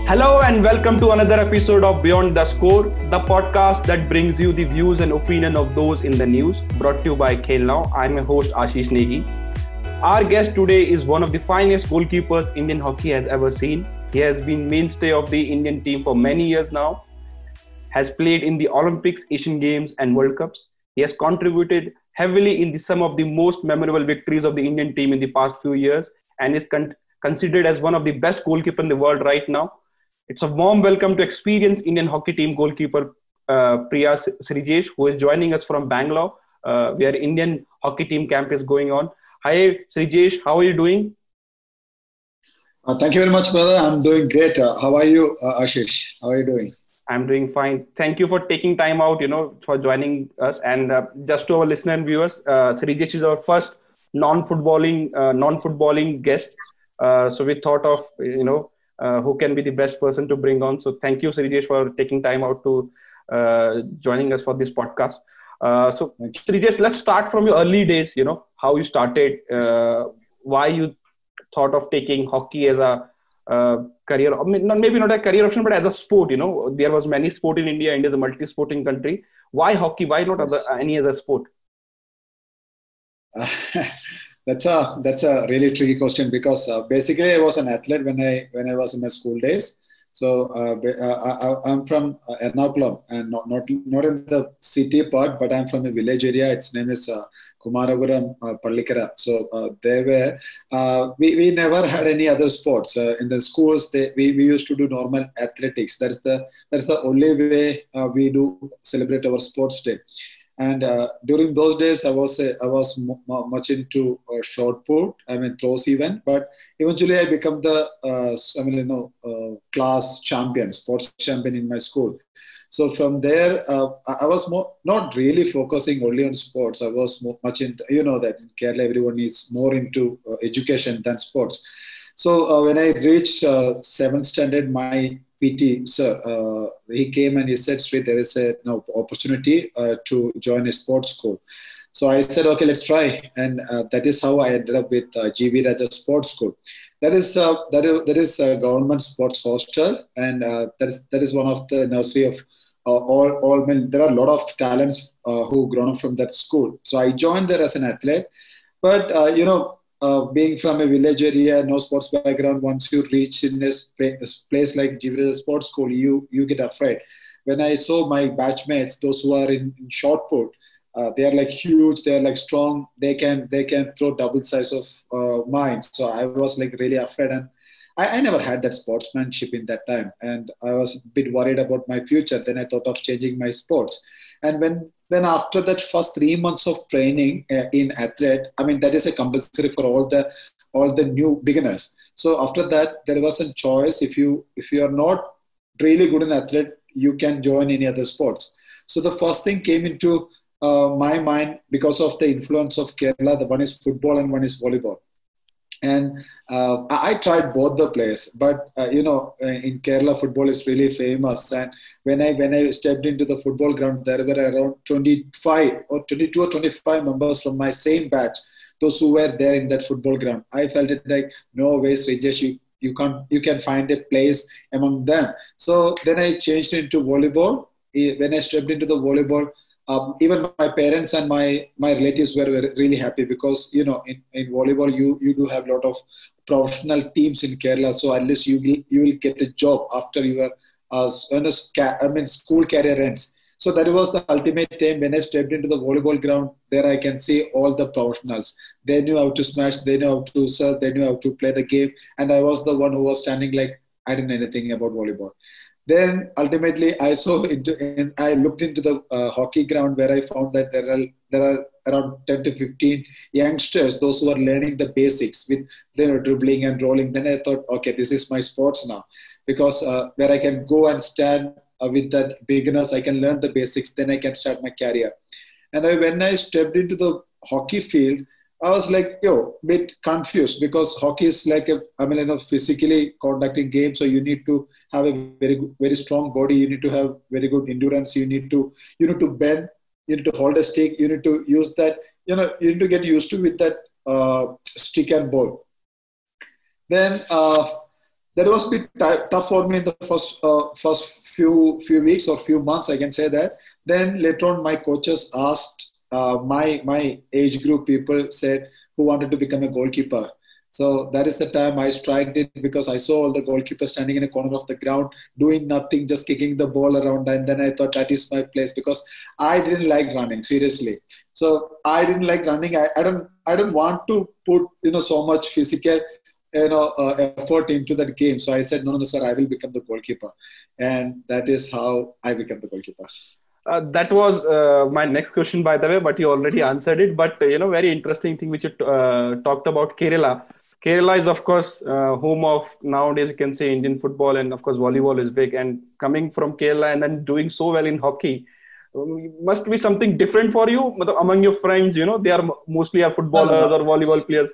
Hello and welcome to another episode of Beyond the Score, the podcast that brings you the views and opinion of those in the news, brought to you by Khel Now. I'm your host Ashish Negi. Our guest today is one of the finest goalkeepers Indian hockey has ever seen. He has been mainstay of the Indian team for many years now, has played in the Olympics, Asian Games and World Cups. He has contributed heavily in some of the most memorable victories of the Indian team in the past few years and is considered as one of the best goalkeepers in the world right now. It's a warm welcome to experienced Indian hockey team goalkeeper Priya Srijesh, who is joining us from Bangalore, where Indian hockey team camp is going on. Hi Srijesh, how are you doing? Thank you very much, brother. I'm doing great. How are you, Ashish? How are you doing? I'm doing fine. Thank you for taking time out, for joining us. And just to our listeners and viewers, Srijesh is our first non-footballing guest. So we thought of, who can be the best person to bring on. So thank you, Srijesh, for taking time out to joining us for this podcast. So Srijesh, let's start from your early days, how you started, why you thought of taking hockey as a career, maybe not a career option, but as a sport. There was many sport in India. India is a multi-sporting country. Why hockey? Why not any other sport? That's a really tricky question because basically I was an athlete when I was in my school days. So I'm from Ernakulam and not in the city part, but I'm from a village area. Its name is Kumarapuram Pallikara. So we never had any other sports in the schools. We used to do normal athletics. That's the only way we do celebrate our sports day. And during those days, I was much into short put, throws even. But eventually, I became the class champion, sports champion in my school. So from there, I was not really focusing only on sports. I was much into, that in Kerala, everyone is more into education than sports. So when I reached 7th standard, my PT sir, he came and he said, "Sri, there is an opportunity to join a sports school." So I said, "Okay, let's try." And that is how I ended up with GV Raja Sports School. That is a government sports hostel, and that is one of the nursery of all men. There are a lot of talents who grown up from that school. So I joined there as an athlete, but being from a village area, no sports background, once you reach in this place like GV Sports School, you get afraid. When I saw my batchmates, those who are in short put, they are like huge, they are like strong, they can throw double size of mine. So I was like really afraid, and I never had that sportsmanship in that time, and I was a bit worried about my future. Then I thought of changing my sports, and when after that first 3 months of training in athlete, that is a compulsory for all the new beginners. So after that, there was a choice. If you are not really good in athlete, you can join any other sports. So the first thing came into my mind because of the influence of Kerala. The one is football and one is volleyball. And I tried both the plays, but in Kerala, football is really famous. And when I stepped into the football ground, there were around 22 or 25 members from my same batch, those who were there in that football ground. I felt it like, no way, Srijesh, you can find a place among them. So then I changed into volleyball. When I stepped into the volleyball, even my parents and my relatives were really happy because, in volleyball, you do have a lot of professional teams in Kerala. So at least you will get a job after your school career ends. So that was the ultimate time when I stepped into the volleyball ground. There I can see all the professionals. They knew how to smash, they knew how to serve, they knew how to play the game. And I was the one who was standing like I didn't know anything about volleyball. Then ultimately, I looked into the hockey ground where I found that there are around 10 to 15 youngsters, those who are learning the basics with dribbling and rolling. Then I thought, okay, this is my sports now, because where I can go and stand with that beginners, I can learn the basics. Then I can start my career. And when I stepped into the hockey field, I was like, bit confused because hockey is like physically conducting game. So you need to have a very strong body. You need to have very good endurance. You need to bend. You need to hold a stick. You need to use that. You need to get used to with that stick and ball. Then that was a bit tough for me in the first few weeks or few months, I can say that. Then later on, my coaches asked my age group people said who wanted to become a goalkeeper. So that is the time I striked it, because I saw all the goalkeepers standing in a corner of the ground doing nothing, just kicking the ball around. And then I thought that is my place, because I didn't like running, seriously. So I didn't like running. I don't want to put so much physical effort into that game. So I said, no, sir, I will become the goalkeeper. And that is how I became the goalkeeper. That was my next question, by the way, but you already answered it. But, very interesting thing which you talked about Kerala. Kerala is, of course, home of nowadays, you can say, Indian football, and of course, volleyball is big. And coming from Kerala and then doing so well in hockey, must be something different for you among your friends. They are mostly footballers or volleyball players.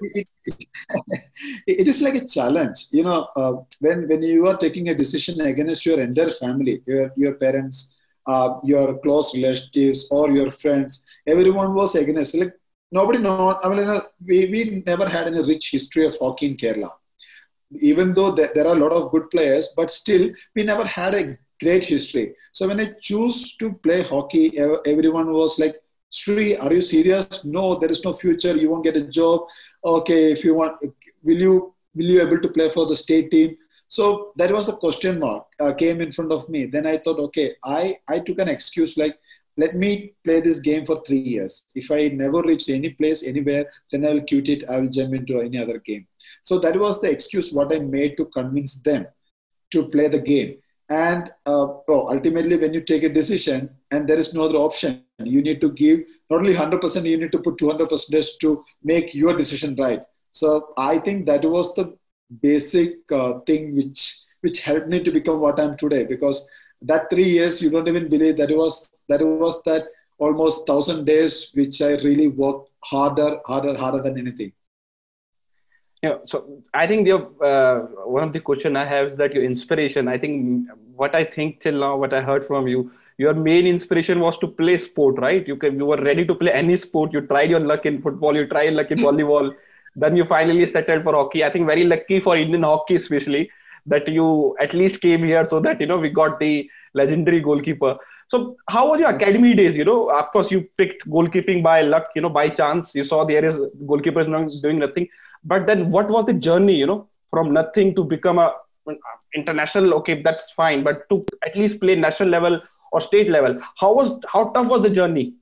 It is like a challenge. When you are taking a decision against your entire family, your parents, your close relatives or your friends, everyone was against. Like nobody know. We never had any rich history of hockey in Kerala. Even though there are a lot of good players, but still we never had a great history. So when I choose to play hockey, everyone was like, Sri, are you serious? No, there is no future. You won't get a job. Okay, if you want, will you able to play for the state team? So that was the question mark came in front of me. Then I thought, okay, I took an excuse like, let me play this game for 3 years. If I never reach any place, anywhere, then I will quit it. I will jump into any other game. So that was the excuse what I made to convince them to play the game. And ultimately, when you take a decision and there is no other option, you need to give not only 100%, you need to put 200% to make your decision right. So I think that was the basic thing which helped me to become what I'm today. Because that 3 years, you don't even believe that it was that almost 1,000 days which I really worked harder than anything. Yeah, so I think one of the question I have is that your inspiration. I think till now, what I heard from you, your main inspiration was to play sport, right? You were ready to play any sport. You tried your luck in football, you tried luck in volleyball, then you finally settled for hockey. I think very lucky for Indian hockey, especially that you at least came here so that we got the legendary goalkeeper. So how was your academy days? Of course, you picked goalkeeping by luck, by chance. You saw there is goalkeepers doing nothing. But then what was the journey, from nothing to become a international? Okay, that's fine. But to at least play national level or state level, how tough was the journey?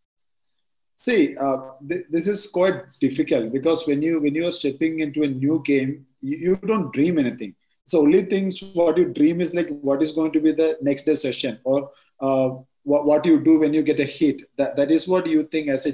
See, this is quite difficult, because when you are stepping into a new game, you don't dream anything. So only things what you dream is like what is going to be the next day session, or what you do when you get a hit. That is what you think as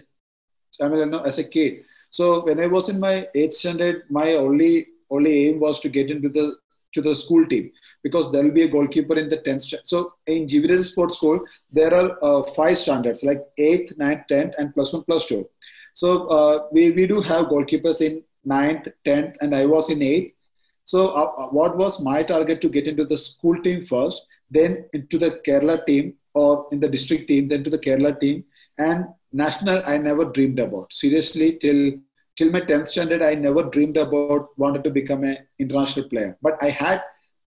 a kid. So when I was in my 8th standard, my only aim was to get into the school team, because there will be a goalkeeper in the 10th standard. So in Juvenile Sports School, there are 5 standards, like 8th, 9th, 10th, and +1, +2. So we do have goalkeepers in 9th, 10th, and I was in 8th. So what was my target? To get into the school team first, then into the Kerala team, or in the district team, then to the Kerala team. And national, I never dreamed about. Seriously, till my 10th standard, I never dreamed about wanted to become an international player. But I had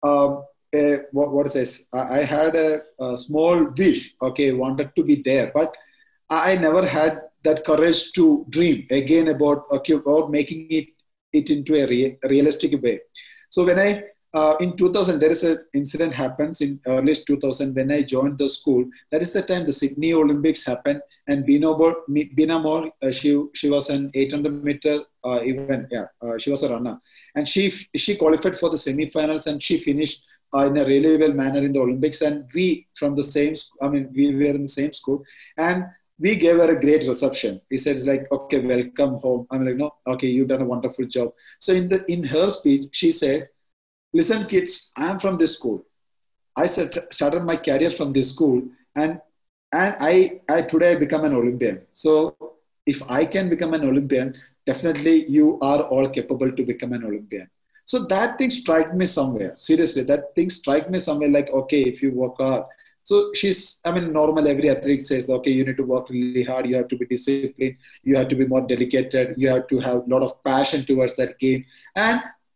I had a small wish. Okay, wanted to be there, but I never had that courage to dream again about making it into a realistic way. So when I in 2000, there is an incident happens in early 2000 when I joined the school. That is the time the Sydney Olympics happened, and Bina Mor, she was an 800-meter event. Yeah, she was a runner, and she qualified for the semi-finals, and she finished in a really well manner in the Olympics. And we from the same, we were in the same school, and we gave her a great reception. He says like, okay, welcome home. I'm like, no, okay, you've done a wonderful job. So in her speech, she said, listen, kids, I'm from this school. I started my career from this school, and I today become an Olympian. So if I can become an Olympian, definitely you are all capable to become an Olympian. So that thing struck me somewhere. Seriously, that thing struck me somewhere like, okay, if you work hard. So normal, every athlete says, okay, you need to work really hard. You have to be disciplined. You have to be more dedicated. You have to have a lot of passion towards that game. And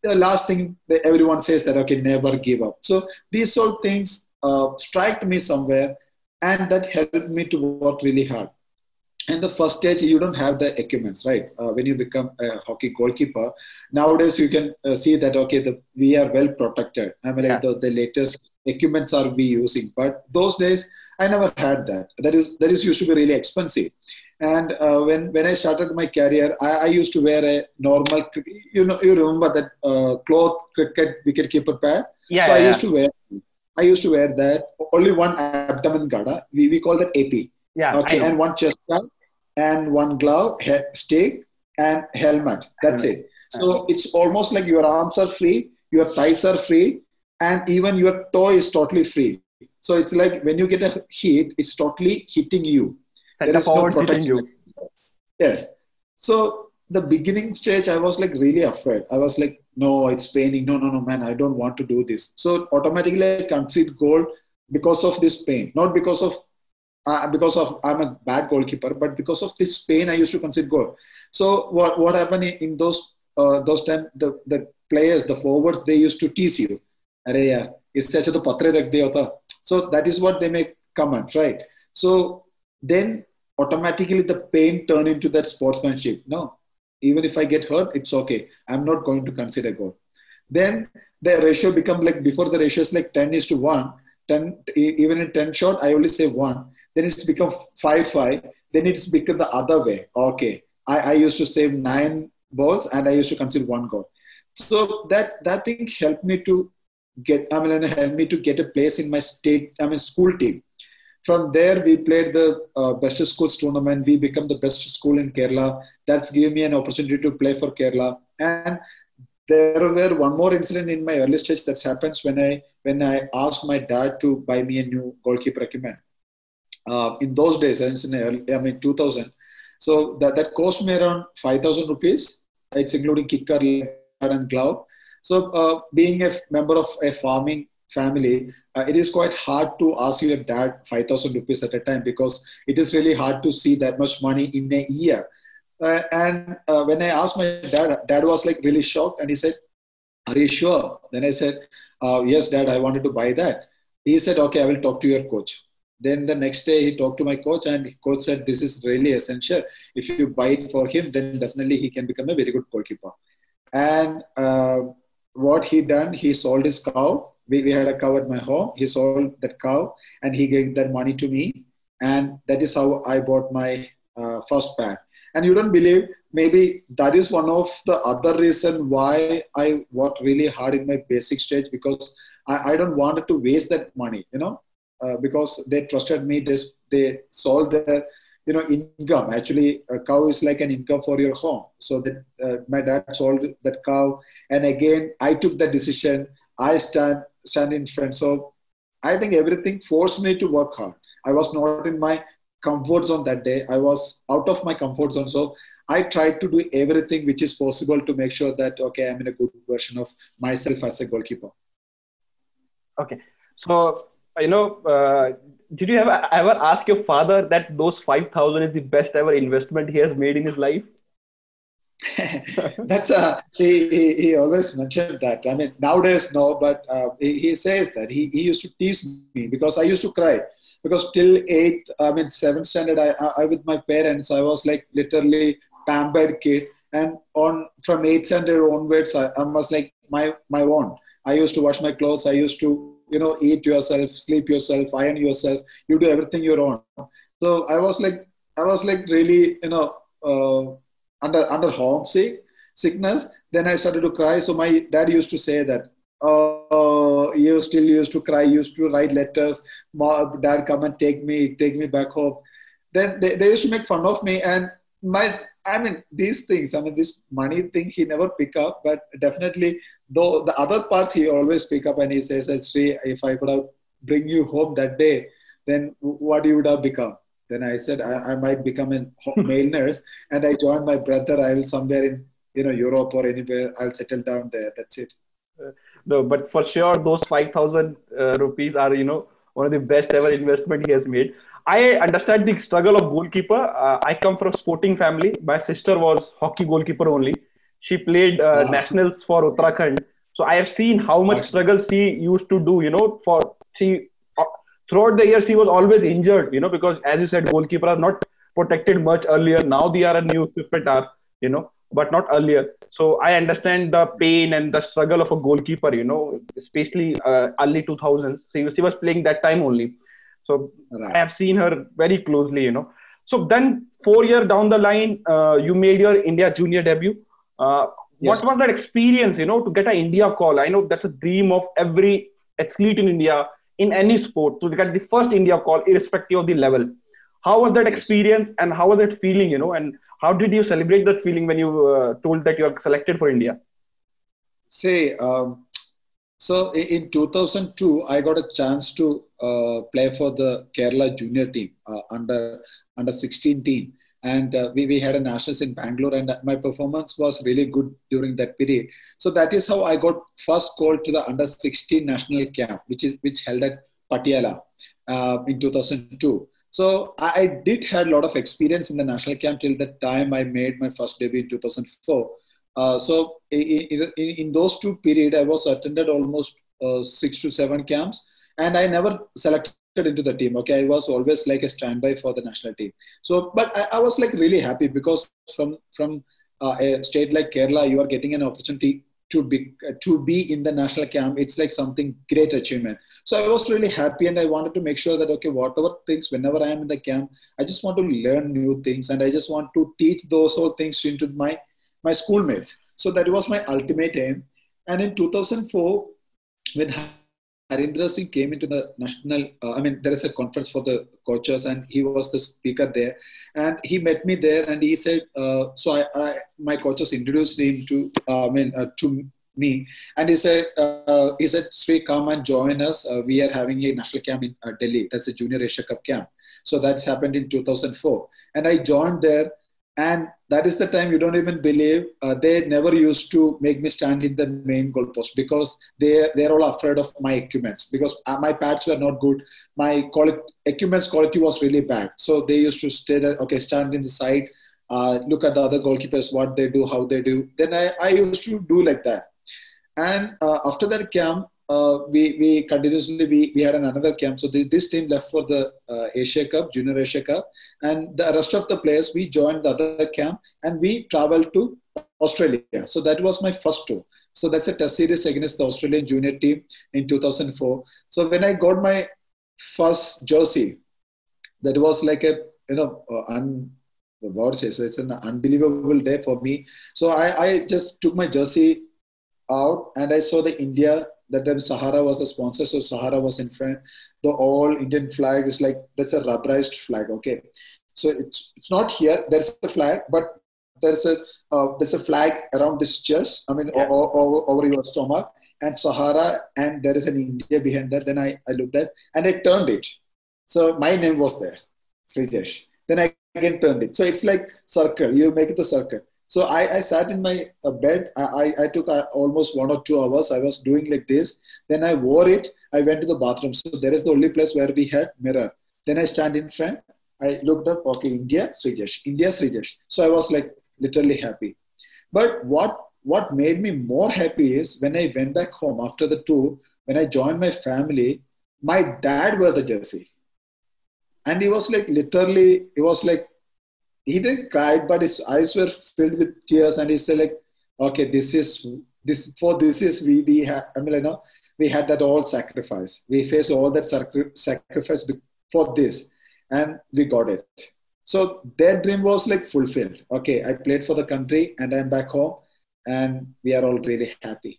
the last thing that everyone says that, okay, never give up. So these all things strike me somewhere, and that helped me to work really hard. And the first stage, you don't have the equipments, right? When you become a hockey goalkeeper, nowadays you can see that, okay, we are well protected. I mean, like Yeah. the latest equipments are we using, but those days I never had that. That is used to be really expensive. And when I started my career, I used to wear a normal, you remember that cloth cricket wicketkeeper pad. Yeah, So yeah, yeah. I used to wear that. Only one abdomen guard. We call that AP. Yeah, I Okay, know. and one chest guard and one glove, stick, and helmet. That's Helmet. it. So it's almost like your arms are free, your thighs are free, and even your toe is totally free. So it's like when you get a hit, it's totally hitting you. There Center is no forward hitting protection. you. Yes. So the beginning stage, I was like really afraid. I was like, no, it's paining. No, no, no, man, I don't want to do this. So automatically I concede goal because of this pain, not because of I'm a bad goalkeeper, but because of this pain, I used to concede goal. So what happened in those time, the players, the forwards, they used to tease you. अरे यार इससे अच्छा तो पत्रे रख दिया होता. So that is what they make comment, right? So then automatically the pain turn into that sportsmanship. No, even if I get hurt, it's okay. I'm not going to consider goal. Then the ratio become like, before the ratio is like 10 is to 1. 10, even in 10 shot, I only say 1. Then it's become 5-5. Then it's become the other way. Okay. I used to save 9 balls and I used to concede 1 goal. So that thing helped me to helped me to get a place in my school team. From there, we played the best schools tournament. We become the best school in Kerala. That's given me an opportunity to play for Kerala. And there were one more incident in my early stage that happens when I asked my dad to buy me a new goalkeeper equipment. In those days, and it's in early, 2000. So that cost me around 5,000 rupees. It's including kicker, and glove. So being a member of a farming family, it is quite hard to ask your dad 5,000 rupees at a time, because it is really hard to see that much money in a year. And when I asked my dad was like really shocked, and he said, "Are you sure?" Then I said, "Yes, Dad, I wanted to buy that." He said, "Okay, I will talk to your coach." Then the next day he talked to my coach, and the coach said, "This is really essential. If you buy it for him, then definitely he can become a very good goalkeeper." And what he done, he sold his cow. We had a cow at my home. He sold that cow and he gave that money to me. And that is how I bought my first pad. And you don't believe, maybe that is one of the other reason why I worked really hard in my basic stage, because I don't want to waste that money, because they trusted me. They sold their income. Actually, a cow is like an income for your home. So that my dad sold that cow, and again I took the decision. I stand in front. So I think everything forced me to work hard. I was not in my comfort zone that day. I was out of my comfort zone. So I tried to do everything which is possible to make sure that, okay, I'm in a good version of myself as a goalkeeper. Okay. So, did you ever ask your father that those 5,000 is the best ever investment he has made in his life? That's he always mentioned that. I mean, nowadays no, but he says that he used to tease me because I used to cry, because till 7th standard, I with my parents, I was like literally pampered kid, and from 8th standard onwards, I was like my own. I used to wash my clothes. I used to eat yourself, sleep yourself, iron yourself. You do everything your own. So I was like really under sickness. Then I started to cry. So my dad used to say that, "Oh, you still used to cry. You used to write letters. Dad, come and take me back home." Then they used to make fun of me, and these things. This money thing he never pick up, but definitely though the other parts he always pick up, and he says, "Sri, if I could have bring you home that day, then what you would have become?" Then I said, I might become a male nurse, and I joined my brother. I will somewhere in Europe or anywhere. I'll settle down there. That's it. No, but for sure, those 5,000 rupees are one of the best ever investment he has made. I understand the struggle of goalkeeper. I come from a sporting family. My sister was hockey goalkeeper only. She played Ah, nationals for Uttarakhand. So I have seen how much okay. struggle she used to do. For she throughout the year she was always injured. Because as you said, goalkeeper are not protected much earlier. Now they are a new equipment are. But not earlier. So I understand the pain and the struggle of a goalkeeper. Especially early 2000s. She was playing that time only. So I Right. have seen her very closely. So then 4 year down the line, you made your India junior debut. What Yes. was that experience, to get an India call? I know that's a dream of every athlete in India in any sport to get the first India call, irrespective of the level. How was that Yes. experience and how was it feeling, and how did you celebrate that feeling when you told that you are selected for India? Say, so in 2002, I got a chance to play for the Kerala junior team under 16 team, and we had a nationals in Bangalore, and my performance was really good during that period. So that is how I got first call to the under 16 national camp, which held at Patiala in 2002. So I did had a lot of experience in the national camp till the time I made my first debut in 2004. So in those two periods, I was attended almost 6 to 7 camps, and I never selected into the team. Okay, I was always like a standby for the national team. So, but I was like really happy because from a state like Kerala, you are getting an opportunity to be in the national camp. It's like something great achievement. So I was really happy, and I wanted to make sure that okay, whatever things, whenever I am in the camp, I just want to learn new things, and I just want to teach those all things into my schoolmates. So that was my ultimate aim. And in 2004, when Harindra Singh came into the national, there is a conference for the coaches, and he was the speaker there. And he met me there, and he said, my coaches introduced him to me, and he said, Sri, come and join us. We are having a national camp in Delhi. That's a Junior Asia Cup camp. So that's happened in 2004, and I joined there. And that is the time you don't even believe they never used to make me stand in the main goalpost because they're all afraid of my equipments because my pads were not good. My equipment's quality was really bad. So they used to stay there, okay, stand in the side, look at the other goalkeepers, what they do, how they do. Then I used to do like that. And after that camp, we continuously we had another camp. So this team left for the Asia Cup, Junior Asia Cup, and the rest of the players we joined the other camp and we traveled to Australia. So that was my first tour. So that's a test series against the Australian junior team in 2004. So when I got my first jersey, that was like a what says it's an unbelievable day for me. So I just took my jersey out and I saw the India. That time Sahara was a sponsor, so Sahara was in front. The all Indian flag is like that's a rubberized flag. Okay, so it's not here. There's a flag, but there's a flag around this chest. I mean, Yeah. over your stomach and Sahara, and there is an India behind that. Then I looked at and I turned it. So my name was there, Srijesh. Then I again turned it. So it's like circle. You make it the circle. So I sat in my bed. I took almost 1 or 2 hours. I was doing like this. Then I wore it. I went to the bathroom. So there is the only place where we had mirror. Then I stand in front. I looked up, okay, India, Srijesh. India, Srijesh. So I was like literally happy. But what made me more happy is when I went back home after the tour, when I joined my family, my dad wore the jersey. And he was like literally, he was like, he didn't cry, but his eyes were filled with tears, and he said like, "Okay, this is we had. I mean, we had that all sacrifice. We faced all that sacrifice for this, and we got it. So their dream was like fulfilled. Okay, I played for the country, and I'm back home, and we are all really happy.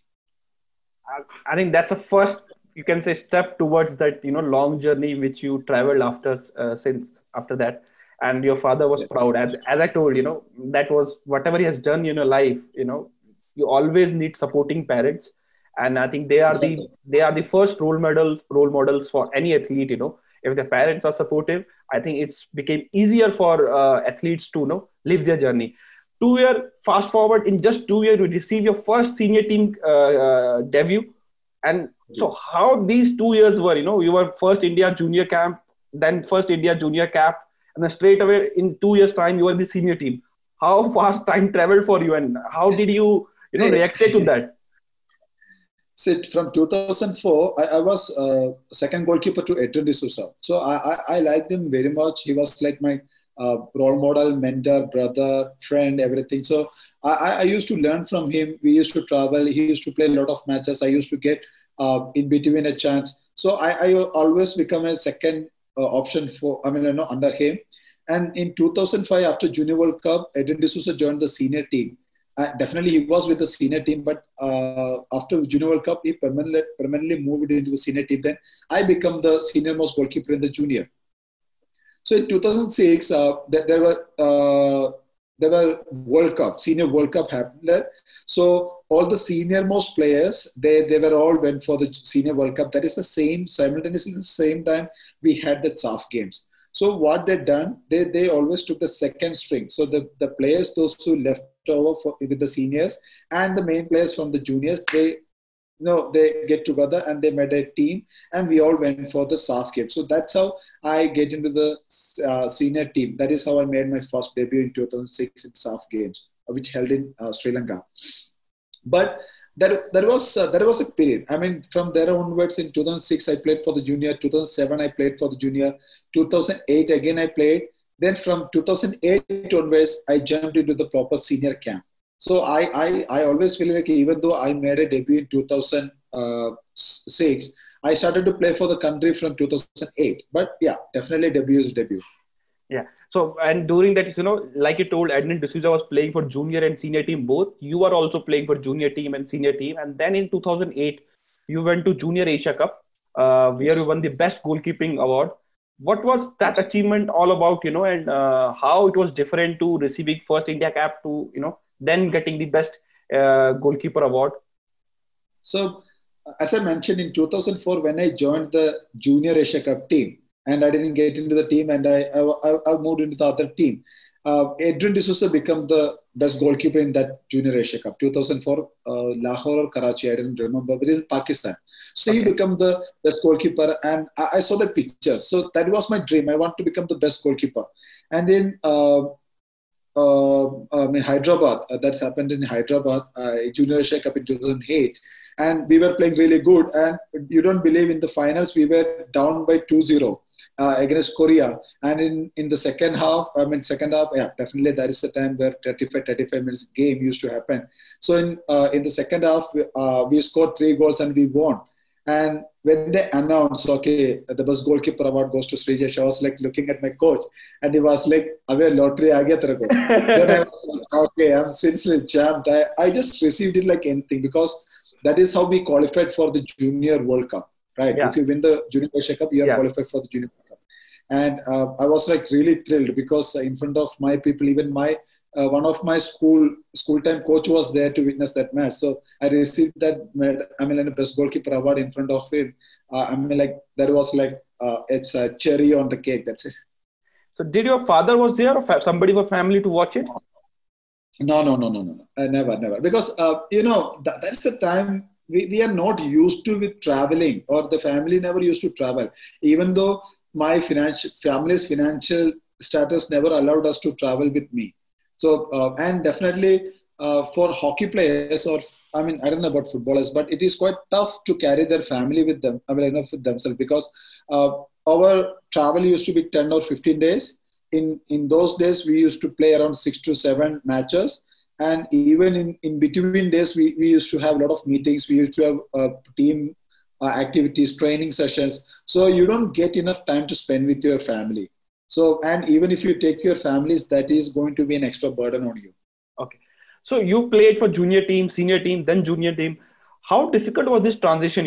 I think that's a first, you can say, step towards that, long journey which you traveled after, since after that. And your father was Yeah, proud. As I told, that was whatever he has done in your life, you always need supporting parents. And I think exactly. they are the first role models for any athlete, if the parents are supportive, I think it's became easier for athletes to, live their journey. 2 year fast forward, in just 2 years you receive your first senior team debut. And so how these 2 years were, you were first India junior camp, then first India junior cap, and then straight away in 2 years time you were the senior team. how fast time traveled for you, and how did you, reacted to that? See, from 2004, I was second goalkeeper to Adrian D'Souza. So I liked him very much. He was like my role model, mentor, brother, friend, everything. So I used to learn from him. We used to travel. He used to play a lot of matches. I used to get in between a chance. So I always become a second option for, under him. And in 2005, after Junior World Cup, Adrian D'Souza joined the senior team. Definitely, he was with the senior team, but after Junior World Cup, he permanently moved into the senior team. Then I become the senior most goalkeeper in the junior. So in 2006, there were World Cup, senior World Cup happened. So all the senior most players, they were all went for the senior World Cup. That is the same, simultaneously the same time we had the SAF games. So what they done, they always took the second string. So the players, those who left over with the seniors and the main players from the juniors, they get together and they made a team, and we all went for the SAF game. So that's how I get into the senior team. That is how I made my first debut in 2006 in SAF games, which held in Sri Lanka. But there was a period. I mean, from there onwards, in 2006 I played for the junior. 2007 I played for the junior. 2008 again I played. Then from 2008 onwards, I jumped into the proper senior camp. So I always feel like even though I made a debut in 2006, I started to play for the country from 2008. But yeah, definitely debut is debut. Yeah. So, and during that, like you told, Adrian D'Souza was playing for junior and senior team both. You were also playing for junior team and senior team. And then in 2008, you went to Junior Asia Cup, where you won the best goalkeeping award. What was that achievement all about, and how it was different to receiving first India cap to, then getting the best goalkeeper award? So, as I mentioned, in 2004, when I joined the Junior Asia Cup team, and I didn't get into the team, and I moved into the other team. Adrian D'Souza became the best goalkeeper in that Junior Asia Cup, 2004, Lahore or Karachi, I don't remember, but in Pakistan. So he became the best goalkeeper, and I saw the pictures. So that was my dream. I want to become the best goalkeeper. And in Hyderabad, that happened in Hyderabad, Junior Asia Cup in 2008. And we were playing really good. And you don't believe, in the finals, we were down by 2-0 against Korea. And in the second half, yeah, definitely that is the time where 35 minutes game used to happen. So in the second half, we scored 3 goals and we won. And when they announced, okay, the best goalkeeper award goes to Srijesh, I was like looking at my coach, and he was like, "Abe lottery aa gaya tere ko." Then I was like, okay, I'm seriously jammed. I just received it like anything, because that is how we qualified for the Junior World Cup, right? Yeah. If you win the Junior Asia Cup, you are qualified for the Junior World Cup. And I was like really thrilled, because in front of my people, even my one of my school time coach was there to witness that match. So I received that best goalkeeper award in front of him. That was like it's a cherry on the cake. That's it. So did your father was there, or somebody from family to watch it? No. Never. Because that's the time we are not used to with traveling, or the family never used to travel. Even though my family's financial status never allowed us to travel with me. So, and definitely for hockey players, or I don't know about footballers, but it is quite tough to carry their family with them, with themselves, because our travel used to be 10 or 15 days. In those days, we used to play around 6 to 7 matches. And even in between days, we used to have a lot of meetings. We used to have team activities, training sessions. So you don't get enough time to spend with your family. So, and even if you take your families, that is going to be an extra burden on you. Okay. So you played for junior team, senior team, then junior team. How difficult was this transition,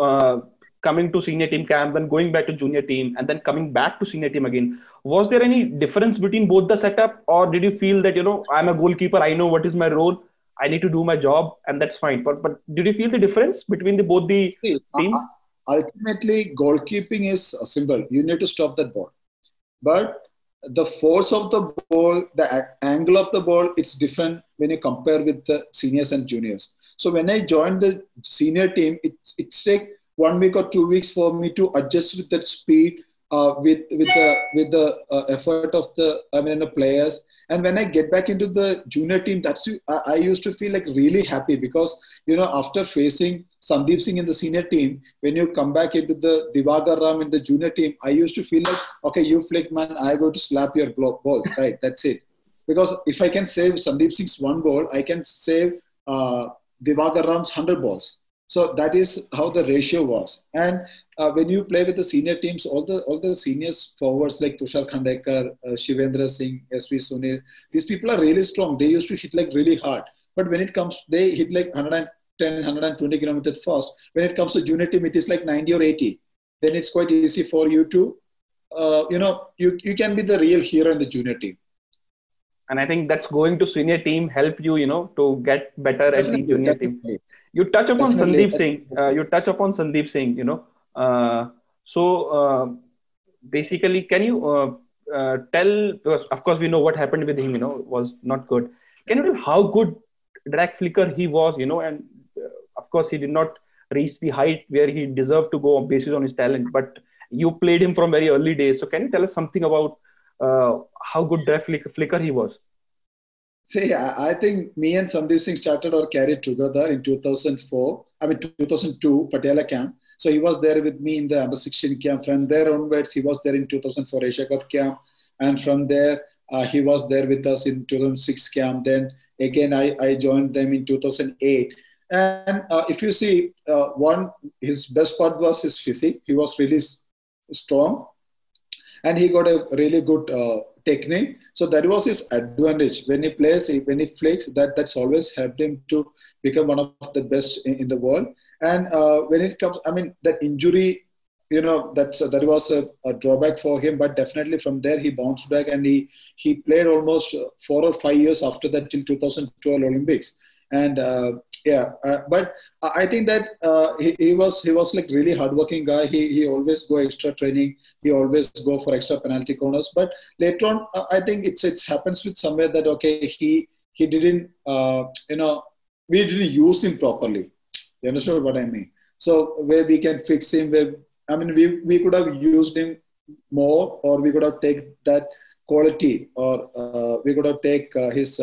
coming to senior team camp, then going back to junior team, and then coming back to senior team again? Was there any difference between both the setup, or did you feel that, I'm a goalkeeper, I know what is my role, I need to do my job, and that's fine? But did you feel the difference between both the teams? Ultimately, goalkeeping is simple. You need to stop that ball. But the force of the ball, the angle of the ball, it's different when you compare with the seniors and juniors. So when I joined the senior team, it's take 1 week or 2 weeks for me to adjust with that speed, with the effort of the players. And when I get back into the junior team, I used to feel like really happy because after facing Sandeep Singh in the senior team, when you come back into the Diwakar Ram in the junior team, I used to feel like, okay, you flick man, I go to slap your balls, right? That's it. Because if I can save Sandeep Singh's 1 ball, I can save Diwakar Ram's 100 balls. So that is how the ratio was. And when you play with the senior teams, all the seniors forwards like Tushar Khandekar, Shivendra Singh, SV Sunil, these people are really strong. They used to hit like really hard. But when it comes, they hit like 110, 120 kilometers fast. When it comes to junior team, it is like 90 or 80. Then it's quite easy for you to, you can be the real hero in the junior team. And I think that's going to senior team help you, to get better at the junior team. You touch upon Sandeep Singh. So basically, can you tell? Of course, we know what happened with him. Was not good. Can you tell how good drag flicker he was? And of course, he did not reach the height where he deserved to go based on his talent. But you played him from very early days. So can you tell us something about how good drag flicker he was? See, I think me and Sandeep Singh started our career together in 2002, Patiala camp. So he was there with me in the under 16 camp. From there onwards, he was there in 2004 Asia Cup camp. And from there, he was there with us in 2006 camp. Then again, I joined them in 2008. And if you see, his best part was his physique. He was really strong. And he got a really good technique. So that was his advantage. When he plays, when he flicks, that's always helped him to become one of the best in the world. And when it comes, that injury, that was a drawback for him. But definitely from there, he bounced back and he played almost 4 or 5 years after that till 2012 Olympics. And but I think that he was like really hardworking guy. He always go extra training. He always go for extra penalty corners. But later on, I think it happens with somewhere that okay, he didn't we didn't use him properly. You understand what I mean? So where we can fix him, we could have used him more, or we could have taken that quality, or we could have taken his.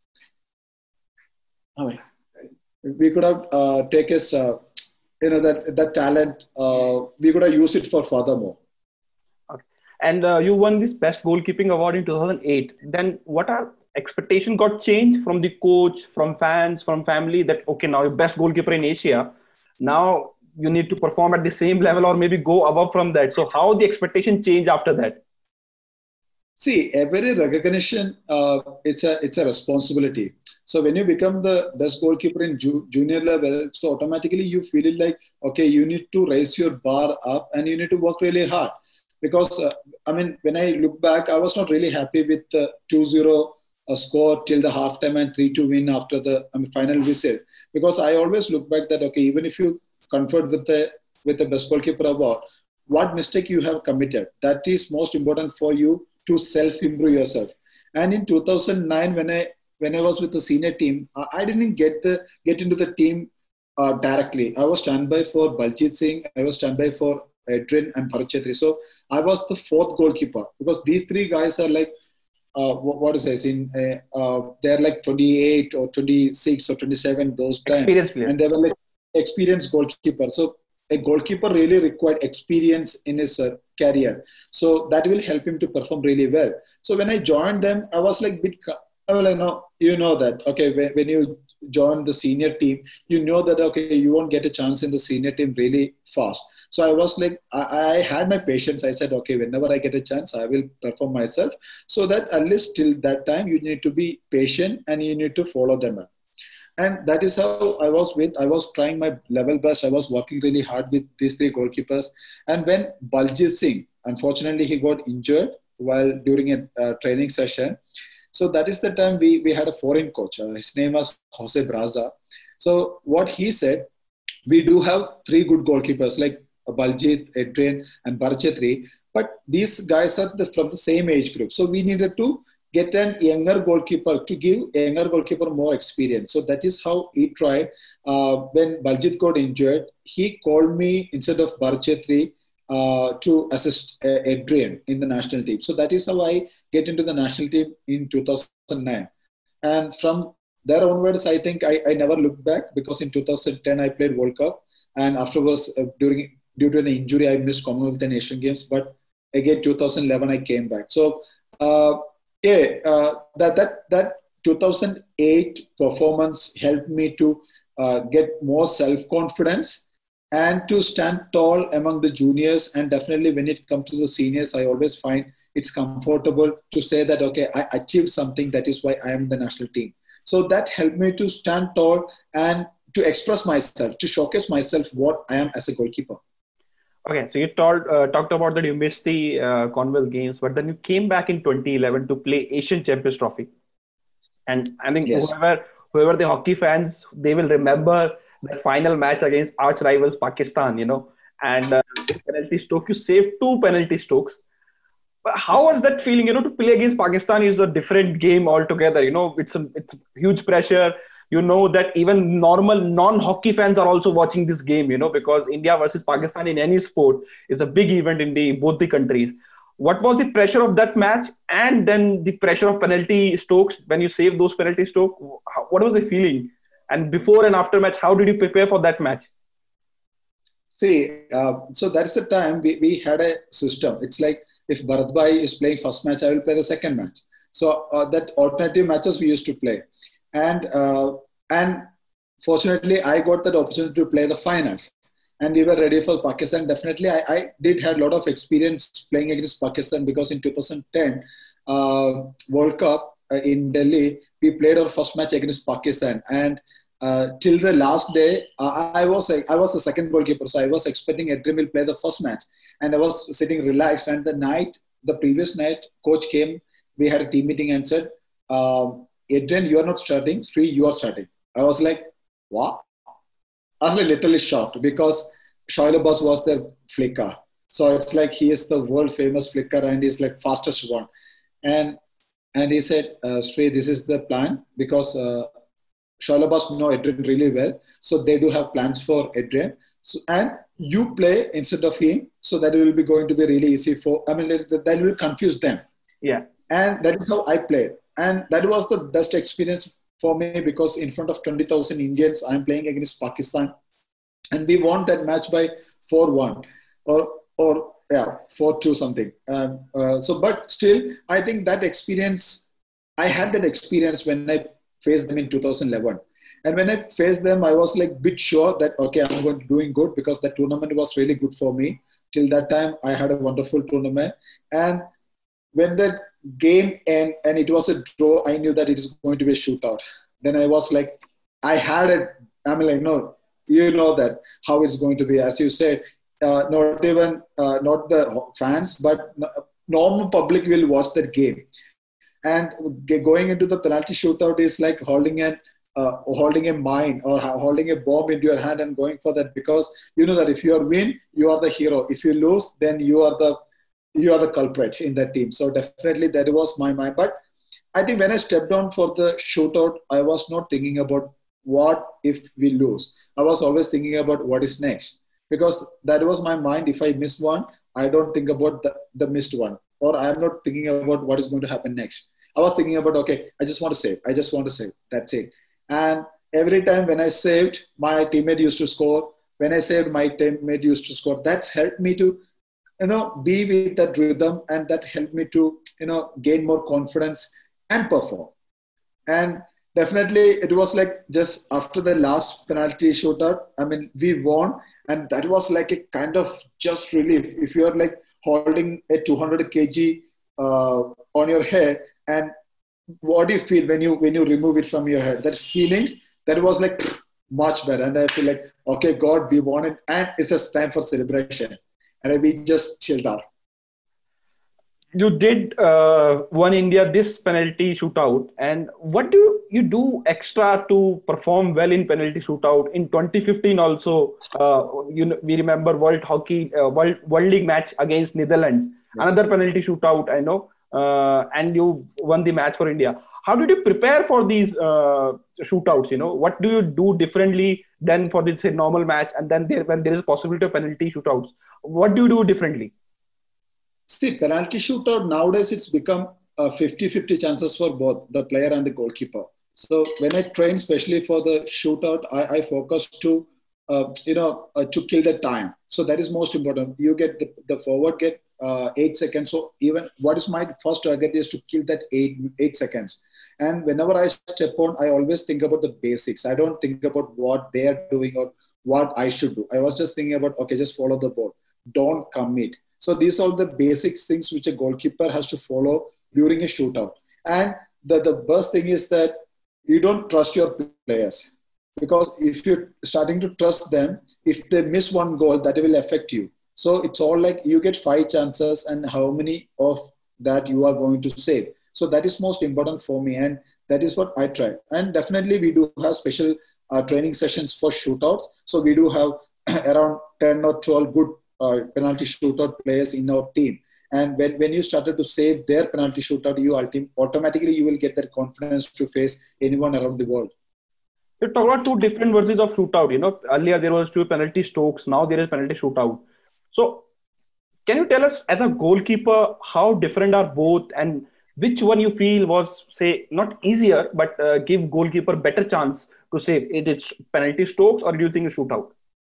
We could have taken his, that talent. We could have used it for furthermore. Okay. And you won this best goalkeeping award in 2008. Then what are expectation got changed from the coach, from fans, from family that, okay, now you're best goalkeeper in Asia. Now you need to perform at the same level or maybe go above from that. So how the expectation changed after that? See, every recognition, it's a responsibility. So when you become the best goalkeeper in junior level, so automatically you feel it like, okay, you need to raise your bar up and you need to work really hard. Because, when I look back, I was not really happy with the 2-0 score till the halftime and 3-2 win after the final whistle. Because I always look back that, okay, even if you conferred with the best goalkeeper award, what mistake you have committed? That is most important for you to self-improve yourself. And in 2009, when I was with the senior team, I didn't get into the team directly. I was standby for Baljit Singh. I was standby for Adrian and Bharat Chhetri. So I was the 4th goalkeeper because these 3 guys are like, they're like 28 or 26 or 27 those times. Experienced player. And they were like experienced goalkeeper. So a goalkeeper really required experience in his career. So that will help him to perform really well. So when I joined them, I was like you know that, okay, when you join the senior team, you know that, okay, you won't get a chance in the senior team really fast. So I was like, I had my patience. I said, okay, whenever I get a chance, I will perform myself. So that at least till that time, you need to be patient and you need to follow them up. And that is how I was trying my level best. I was working really hard with these 3 goalkeepers. And when Baljit Singh, unfortunately, he got injured while during a training session. So that is the time we had a foreign coach. His name was Jose Braza. So what he said, we do have 3 good goalkeepers like Baljit, Adrian, and Bharat Chhetri, but these guys are from the same age group. So we needed to get a younger goalkeeper to give a younger goalkeeper more experience. So that is how he tried. When Baljit got injured, he called me instead of Bharat Chhetri to assist Adrian in the national team. So that is how I get into the national team in 2009. And from there onwards, I think I never looked back, because in 2010 I played World Cup, and afterwards due to an injury I missed Commonwealth and Asian Games. But again 2011 I came back. So that 2008 performance helped me to get more self-confidence and to stand tall among the juniors. And definitely when it comes to the seniors, I always find it's comfortable to say that, okay, I achieved something. That is why I am in the national team. So that helped me to stand tall and to express myself, to showcase myself what I am as a goalkeeper. Okay, so you talked about that you missed the Commonwealth Games, but then you came back in 2011 to play Asian Champions Trophy. And I think Yes. whoever the hockey fans, they will remember that final match against arch rivals Pakistan, and penalty stroke, you saved 2 penalty strokes. But how was that feeling, to play against Pakistan is a different game altogether, it's huge pressure. That even normal non-hockey fans are also watching this game, because India versus Pakistan in any sport is a big event in both the countries. What was the pressure of that match, and then the pressure of penalty strokes when you saved those penalty strokes? What was the feeling? And before and after match, how did you prepare for that match? See, so that's the time we had a system. It's like, if Bharat Bhai is playing first match, I will play the second match. So that alternative matches we used to play. And fortunately, I got that opportunity to play the finals. And we were ready for Pakistan. Definitely, I did had a lot of experience playing against Pakistan, because in 2010 World Cup in Delhi, we played our first match against Pakistan. And till the last day, I was the second goalkeeper, so I was expecting Adrian will play the first match, and I was sitting relaxed. And the previous night, coach came. We had a team meeting and said, "Adrian, you are not starting. Sri, you are starting." I was like, "What?" I was like literally shocked, because Shoaib Abbas was their flicker. So it's like he is the world famous flicker, and he's like fastest one. And he said, "Sri, this is the plan, because Shoaib Abbas know Adrian really well. So they do have plans for Adrian. So, and you play instead of him, so that it will be going to be really easy that will confuse them." Yeah. And that is how I played. And that was the best experience for me, because in front of 20,000 Indians, I'm playing against Pakistan. And we won that match by 4-1 or 4-2 something. But still, I think that experience, I had that experience when I faced them in 2011. And when I faced them, I was like bit sure that, okay, I'm going to doing good, because the tournament was really good for me. Till that time, I had a wonderful tournament. And when the game ended and it was a draw, I knew that it is going to be a shootout. Then I was like, no, you know that how it's going to be. As you said, not the fans, but normal public will watch that game. And going into the penalty shootout is like holding a mine or holding a bomb into your hand and going for that, because you know that if you win, you are the hero. If you lose, then you are the culprit in that team. So definitely that was my mind. But I think when I stepped down for the shootout, I was not thinking about what if we lose. I was always thinking about what is next, because that was my mind. If I miss one, I don't think about the missed one, or I'm not thinking about what is going to happen next. I was thinking about, okay, I just want to save. That's it. And every time when I saved, my teammate used to score. When I saved, my teammate used to score. That's helped me to, be with that rhythm, and that helped me to, gain more confidence and perform. And definitely it was like just after the last penalty shootout, we won, and that was like a kind of just relief. If you're like holding a 200 kg on your head, and what do you feel when you remove it from your head? That feelings, that was like much better. And I feel like, okay, God, we won it, and it's just time for celebration. And we just chilled out. You did won India this penalty shootout. And what do you do extra to perform well in penalty shootout? In 2015 also, we remember World League match against Netherlands. Yes. Another penalty shootout, I know. And you won the match for India. How did you prepare for these shootouts? What do you do differently than for the say normal match, and then when there is a possibility of penalty shootouts? What do you do differently? See, penalty shootout nowadays, it's become 50-50 chances for both the player and the goalkeeper. So when I train, especially for the shootout, I focus to kill the time. So that is most important. You get the forward get 8 seconds. So even what is my first target is to kill that 8 seconds. And whenever I step on, I always think about the basics. I don't think about what they are doing or what I should do. I was just thinking about, okay, just follow the ball. Don't commit. So these are the basic things which a goalkeeper has to follow during a shootout. And the best thing is that you don't trust your players, because if you're starting to trust them, if they miss one goal, that will affect you. So it's all like you get 5 chances and how many of that you are going to save. So that is most important for me, and that is what I try. And definitely we do have special training sessions for shootouts. So we do have around 10 or 12 good penalty shootout players in our team. And when you started to save their penalty shootout, automatically you will get that confidence to face anyone around the world. You talk about two different versions of shootout. Earlier there was two penalty strokes. Now there is penalty shootout. So can you tell us, as a goalkeeper, how different are both, and which one you feel was, say, not easier, but give goalkeeper better chance to save? It's penalty strokes, or do you think a shootout?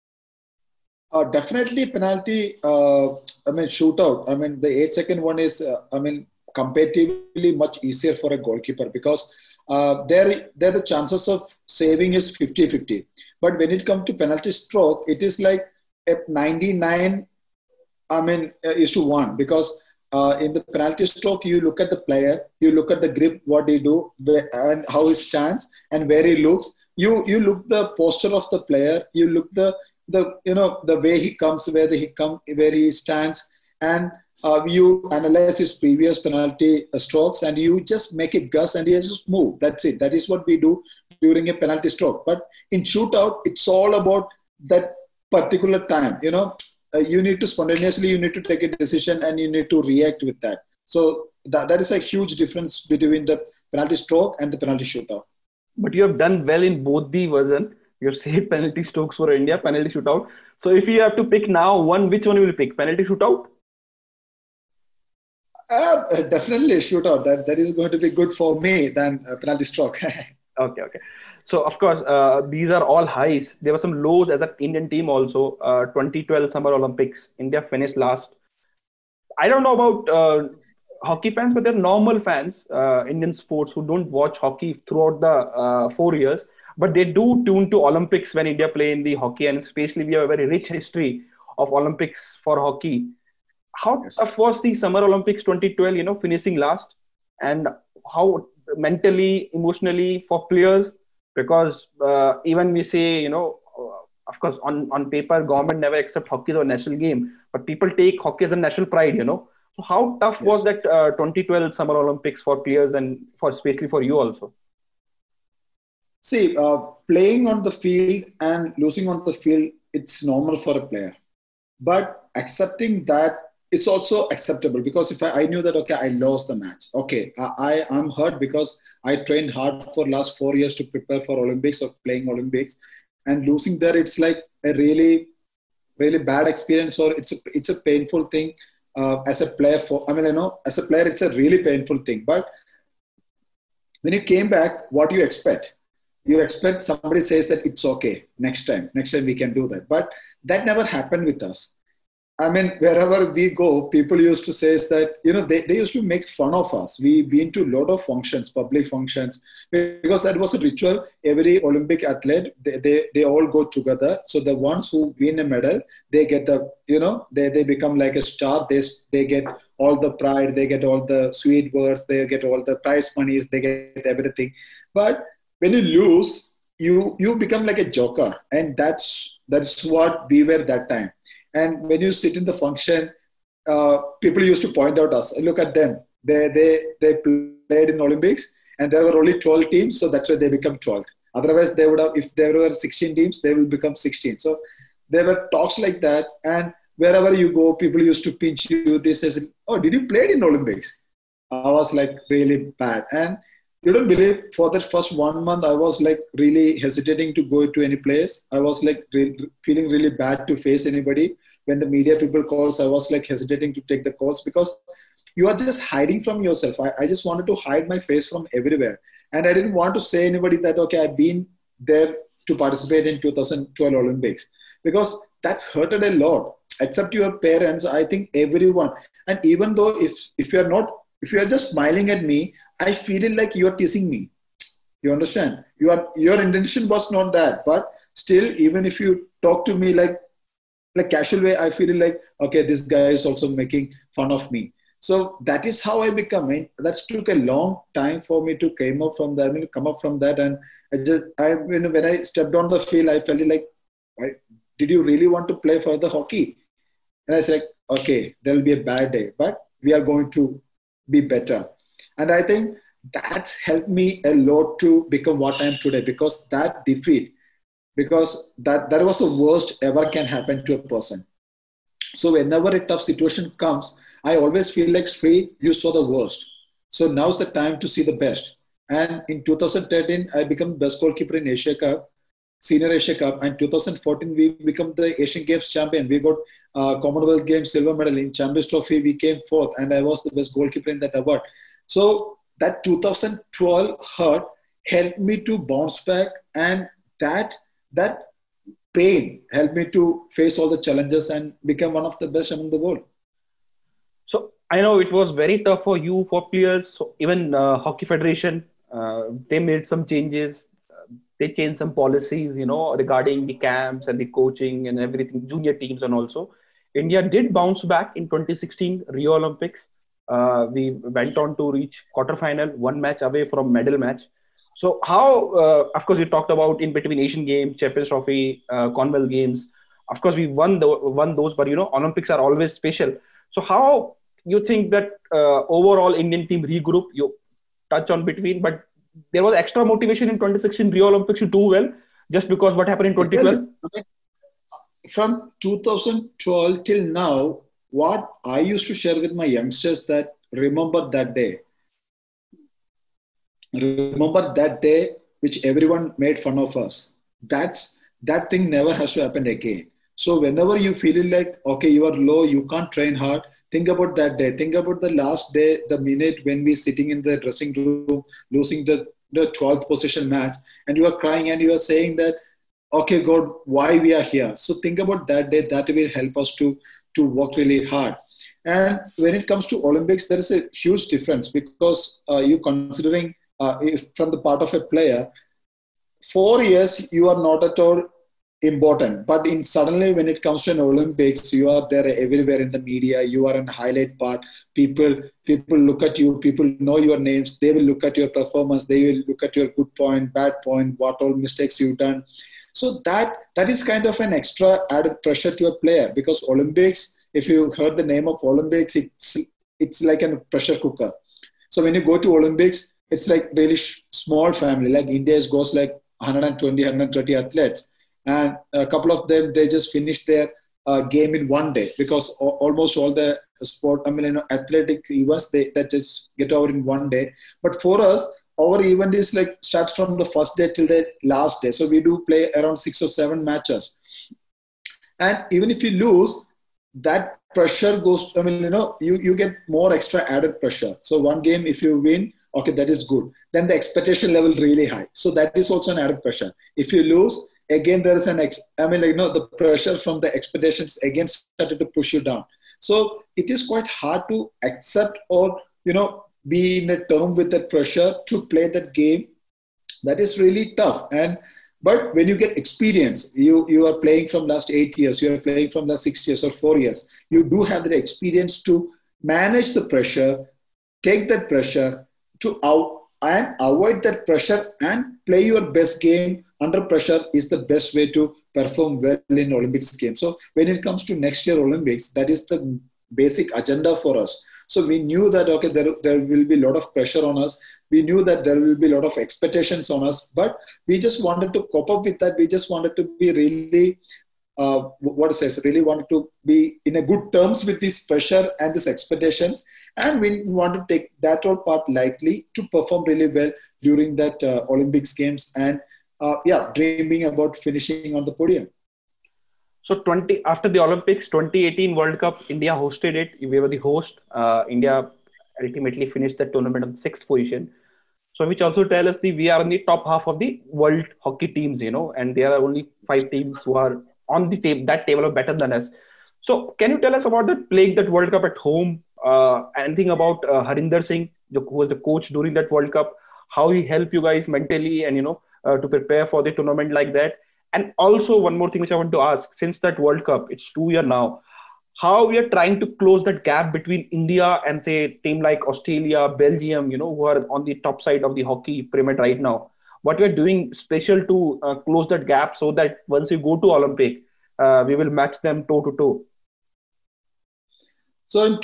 Definitely penalty, shootout. The 8-second one is, comparatively much easier for a goalkeeper, because there the chances of saving is 50-50. But when it comes to penalty stroke, it is like a 99 is to 1, because in the penalty stroke, you look at the player, you look at the grip, what they do, and how he stands, and where he looks. You look the posture of the player, you look the way he comes, where he stands, and you analyze his previous penalty strokes, and you just make it guess, and you just move. That's it. That is what we do during a penalty stroke. But in shootout, it's all about that particular time. You need to spontaneously, you need to take a decision, and you need to react with that. So that is a huge difference between the penalty stroke and the penalty shootout. But you have done well in both the version. You have saved penalty strokes for India, penalty shootout. So if you have to pick now one, which one you will pick? Penalty shootout? Definitely shootout. That is going to be good for me than penalty stroke. Okay. So of course, these are all highs. There were some lows as an Indian team also. 2012 Summer Olympics, India finished last. I don't know about hockey fans, but they're normal fans, Indian sports, who don't watch hockey throughout the 4 years. But they do tune to Olympics when India play in the hockey, and especially we have a very rich history of Olympics for hockey. How tough was the Summer Olympics 2012, finishing last, and how mentally, emotionally for players? Because even we say, of course, on paper, government never accept hockey as a national game, but people take hockey as a national pride, So how tough was that 2012 Summer Olympics for players, and especially for you also? See, playing on the field and losing on the field, it's normal for a player. But accepting that, it's also acceptable, because if I knew that, okay, I lost the match. Okay, I'm hurt because I trained hard for last 4 years to prepare for Olympics or playing Olympics, and losing there, it's like a really, really bad experience, or it's a painful thing as a player. As a player, it's a really painful thing. But when you came back, what do you expect? You expect somebody says that it's okay, next time we can do that. But that never happened with us. Wherever we go, people used to say that, they used to make fun of us. We've been to a lot of functions, public functions, because that was a ritual. Every Olympic athlete, they all go together. So the ones who win a medal, they get they become like a star. They get all the pride, they get all the sweet words, they get all the prize monies, they get everything. But when you lose, you become like a joker. And that's what we were that time. And when you sit in the function, people used to point out us. Look at them. They played in Olympics, and there were only 12 teams, so that's why they become 12. Otherwise, they would have. If there were 16 teams, they will become 16. So there were talks like that, and wherever you go, people used to pinch you. They says, "Oh, did you play in Olympics?" I was like really bad, and you don't believe, for that first 1 month, I was like really hesitating to go to any place. I was like feeling really bad to face anybody. When the media people calls, I was like hesitating to take the calls because you are just hiding from yourself. I just wanted to hide my face from everywhere. And I didn't want to say anybody that, okay, I've been there to participate in 2012 Olympics, because that's hurted a lot. Except your parents, I think everyone. And even though if you are just smiling at me, I feel it like you are teasing me. You understand? Your intention was not that, but still, even if you talk to me like casual way, I feel like, okay, this guy is also making fun of me. So that is how I become. That took a long time for me to come up from that. And when I stepped on the field, I felt like, did you really want to play for the hockey? And I said, okay, there will be a bad day, but we are going to be better. And I think that's helped me a lot to become what I am today, because that defeat, because that was the worst ever can happen to a person. So whenever a tough situation comes, I always feel like, Sri, you saw the worst. So now's the time to see the best. And in 2013, I became best goalkeeper in Asia Cup, Senior Asia Cup. And 2014, we become the Asian Games champion. We got Commonwealth Games silver medal. In Champions Trophy, we came fourth, and I was the best goalkeeper in that award. So that 2012 hurt helped me to bounce back, and that pain helped me to face all the challenges and become one of the best among the world. So I know it was very tough for you, for players. So even Hockey Federation, they made some changes. They changed some policies, regarding the camps and the coaching and everything, junior teams, and also India did bounce back in 2016 Rio Olympics. We went on to reach quarterfinal, one match away from medal match. So how, of course, you talked about in between Asian Games, Champions Trophy, Commonwealth Games. Of course, we won those, but Olympics are always special. So how you think that overall Indian team regroup? You touch on between, but there was extra motivation in 2016 Rio Olympics to do well, just because what happened in 2012? From 2012 till now, what I used to share with my youngsters that remember that day. Remember that day which everyone made fun of us. That thing never has to happen again. So whenever you feel like, okay, you are low, you can't train hard, think about that day. Think about the last day, the minute when we're sitting in the dressing room, losing the 12th position match, and you are crying and you are saying that, okay, God, why we are here? So think about that day. That will help us to work really hard. And when it comes to Olympics, there is a huge difference, because you considering if from the part of a player, 4 years you are not at all important, but suddenly when it comes to an Olympics, you are there everywhere in the media, you are in highlight part, people look at you, people know your names, they will look at your performance, they will look at your good point, bad point, what all mistakes you've done. So that is kind of an extra added pressure to a player, because Olympics, if you heard the name of Olympics, it's like a pressure cooker. So when you go to Olympics, it's like really small family, like India goes like 120, 130 athletes. And a couple of them, they just finish their game in one day, because almost all the athletic events, that just get over in one day. But for us, our event is like starts from the first day till the last day. So we do play around 6 or 7 matches. And even if you lose, that pressure goes, you get more extra added pressure. So one game, if you win, okay, that is good. Then the expectation level really high. So that is also an added pressure. If you lose, again, there is the pressure from the expectations again started to push you down. So it is quite hard to accept or, be in a term with that pressure to play that game. That is really tough. But when you get experience, you are playing from last 8 years, you are playing from last 6 years or 4 years, you do have the experience to manage the pressure, take that pressure and avoid that pressure and play your best game under pressure is the best way to perform well in Olympics games. So when it comes to next year Olympics, that is the basic agenda for us. So we knew that, okay, there will be a lot of pressure on us. We knew that there will be a lot of expectations on us, but we just wanted to cope up with that. We just wanted to be really what to say, so really wanted to be in a good terms with this pressure and these expectations, and we want to take that all part lightly to perform really well during that Olympics games, and dreaming about finishing on the podium. So after the Olympics, 2018 World Cup, India hosted it. We were the host. India ultimately finished the tournament on 6th position. So which also tell us we are in the top half of the world hockey teams, and there are only 5 teams who are on the that table are better than us. So can you tell us about playing that World Cup at home? Anything about Harinder Singh, who was the coach during that World Cup? How he helped you guys mentally and to prepare for the tournament like that? And also one more thing which I want to ask: since that World Cup, it's 2 years now. How we are trying to close that gap between India and say a team like Australia, Belgium, who are on the top side of the hockey pyramid right now? What we're doing special to close that gap so that once we go to Olympic, we will match them toe to toe. So in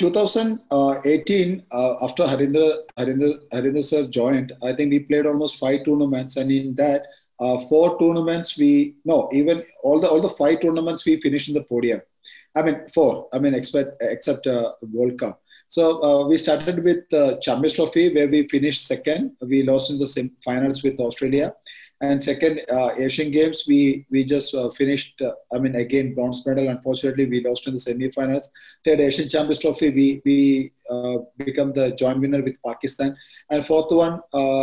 2018, after Harinder sir joined, I think we played almost 5 tournaments, and in that 4 tournaments all the 5 tournaments we finished in the podium. I mean 4. I mean except World Cup. So we started with Champions Trophy, where we finished second. We lost in the finals with Australia. And second, Asian Games, we just finished, again, bronze medal. Unfortunately, we lost in the semi-finals. Third, Asian Champions Trophy, we become the joint winner with Pakistan. And fourth one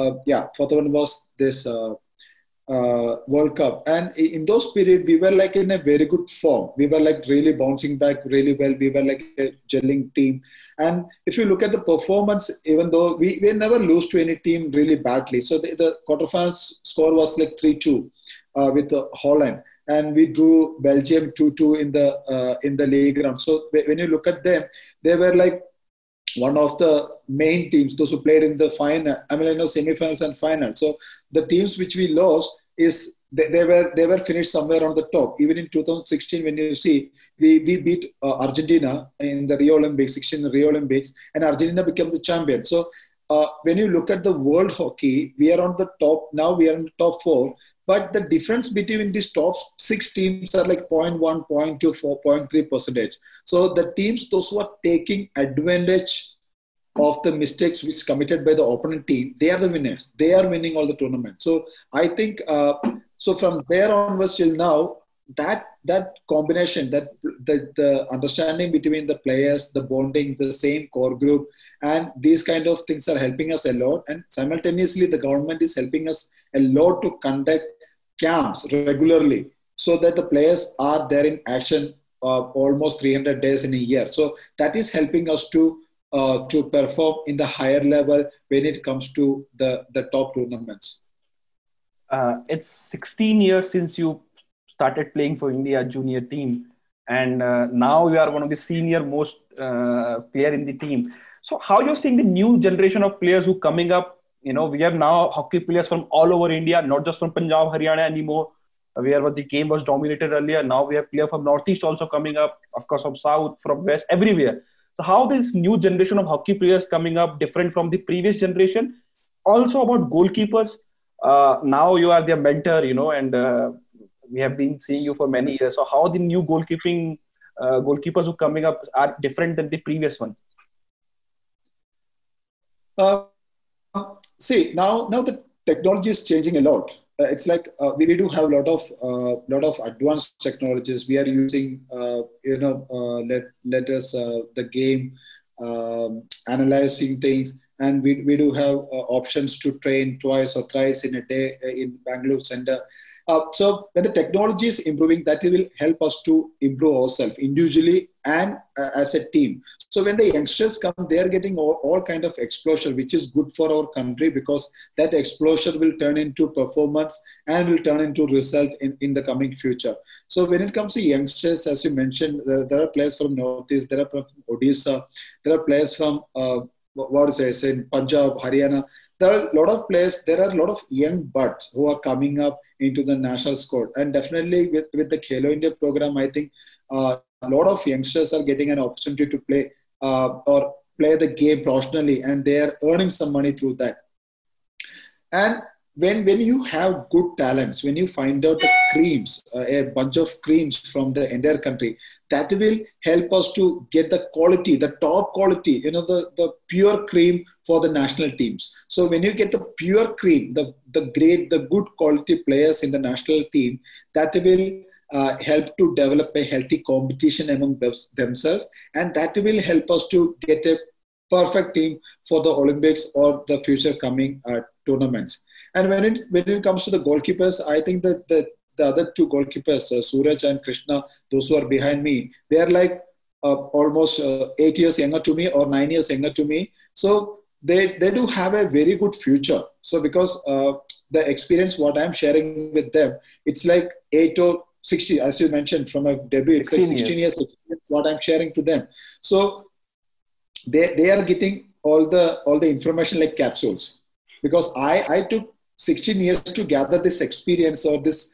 was this World Cup. And in those periods, we were like in a very good form. We were like really bouncing back really well. We were like a gelling team. And if you look at the performance, even though we never lose to any team really badly. So the quarterfinals score was like 3-2 with Holland. And we drew Belgium 2-2 in the league round. So when you look at them, they were like one of the main teams, those who played in the final, semi-finals and finals. So the teams which we lost they were finished somewhere on the top. Even in 2016, when you see, we beat Argentina in the Rio Olympics, 16 Rio Olympics, and Argentina became the champion. So when you look at the world hockey, we are on the top. Now we are in the top 4. But the difference between these top 6 teams are like 0.1, 0.2, 4.3%. So the teams, those who are taking advantage of the mistakes which committed by the opponent team, they are the winners. They are winning all the tournaments. So I think, so from there onwards till now, that combination, that the understanding between the players, the bonding, the same core group, and these kind of things are helping us a lot. And simultaneously, the government is helping us a lot to conduct camps regularly, so that the players are there in action almost 300 days in a year. So that is helping us to perform in the higher level when it comes to the top tournaments. It's 16 years since you started playing for India junior team, and now you are one of the senior most player in the team. So how you're seeing the new generation of players who coming up? We have now hockey players from all over India, not just from Punjab, Haryana anymore, where the game was dominated earlier. Now we have players from Northeast also coming up, of course, from South, from West, everywhere. So how this new generation of hockey players coming up different from the previous generation? Also about goalkeepers. Now you are their mentor, and we have been seeing you for many years. So how the new goalkeepers who coming up are different than the previous one? See, now the technology is changing a lot. It's like we do have a lot of advanced technologies. We are using, the game, analyzing things, and we do have options to train twice or thrice in a day in Bangalore Center. So when the technology is improving, that will help us to improve ourselves individually and as a team. So when the youngsters come, they are getting all kind of exposure, which is good for our country, because that exposure will turn into performance and will turn into result in the coming future. So when it comes to youngsters, as you mentioned, there are players from Northeast, there are from Odisha, there are players from Punjab, Haryana. There are a lot of players, there are a lot of young buds who are coming up into the national squad. And definitely with the Khelo India program, I think a lot of youngsters are getting an opportunity to play or play the game professionally, and they are earning some money through that. And when you have good talents, when you find out the creams, a bunch of creams from the entire country, that will help us to get the quality, the top quality, the pure cream for the national teams. So when you get the pure cream, the good quality players in the national team, that will help to develop a healthy competition among themselves, and that will help us to get a perfect team for the Olympics or the future coming tournaments. And when it comes to the goalkeepers, I think that the other two goalkeepers, Suraj and Krishna, those who are behind me, they are like almost 8 years younger to me or 9 years younger to me. So they do have a very good future. So because the experience what I'm sharing with them, it's like 8 or 60, as you mentioned, from a debut, it's like 16 years experience what I'm sharing to them. So they are getting all the information like capsules, because I took 16 years to gather this experience or this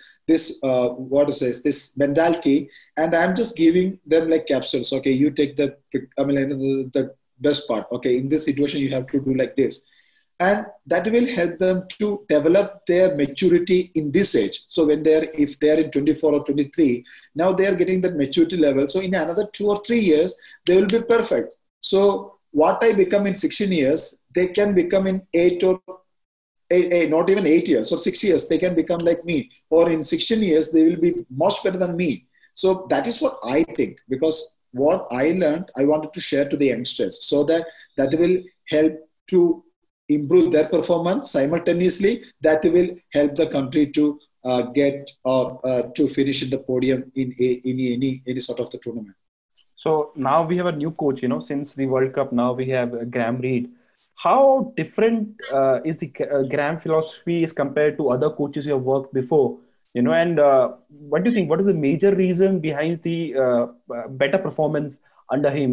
mentality, and I'm just giving them like capsules. Okay, you take the best part. Okay, in this situation you have to do like this, and that will help them to develop their maturity in this age. So if they are in 24 or 23, now they are getting that maturity level. So in another 2 or 3 years, they will be perfect. So what I become in 16 years, they can become in 8 or not even 8 years or 6 years, they can become like me. Or in 16 years, they will be much better than me. So that is what I think, because what I learned, I wanted to share to the youngsters, so that will help to improve their performance. Simultaneously, that will help the country to get or to finish in the podium in any sort of the tournament. So now we have a new coach, since the World Cup. Now we have Graham Reid. How different is the Graham philosophy is compared to other coaches you have worked before? And what do you think? What is the major reason behind the better performance under him?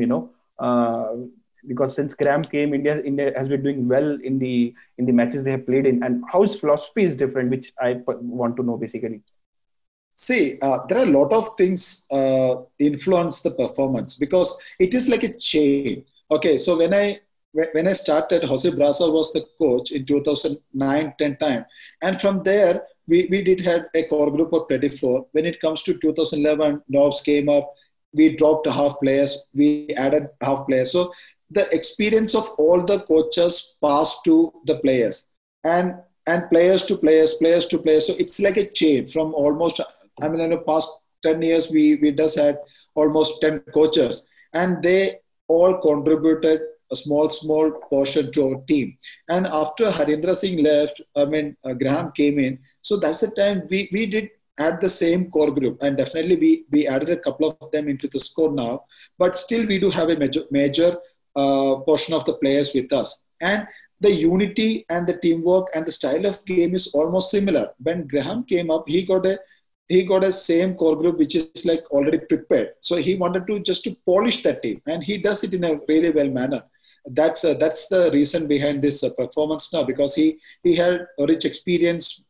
Because since Graham came, India has been doing well in the matches they have played in, and how his philosophy is different, which I want to know basically. See, there are a lot of things influence the performance, because it is like a chain. Okay, so when I started, Jose Brasa was the coach in 2009-10 time, and from there we did have a core group of 24. When it comes to 2011, Dobbs came up. We dropped half players. We added half players. So the experience of all the coaches passed to the players, and players to players. So it's like a chain from almost, in the past 10 years, we just had almost 10 coaches, and they all contributed a small portion to our team. And after Harindra Singh left, Graham came in. So that's the time we did add the same core group, and definitely we added a couple of them into the squad now, but still we do have a major portion of the players with us. And the unity and the teamwork and the style of game is almost similar. When Graham came up, he got a same core group which is like already prepared. So he wanted to just to polish that team, and he does it in a really well manner. That's the reason behind this performance now, because he had a rich experience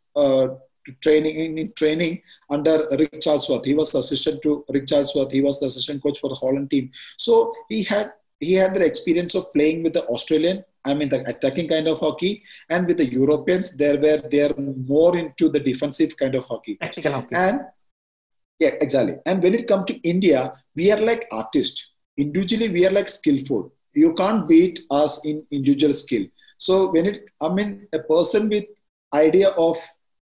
training under Rick Charlesworth. He was assistant to Rick Charlesworth. He was the assistant coach for the Holland team. So he had the experience of playing with the Australian, the attacking kind of hockey, and with the Europeans, they are more into the defensive kind of hockey. Tactical hockey. And yeah, exactly. And when it comes to India, we are like artists. Individually, we are like skillful. You can't beat us in individual skill. So a person with idea of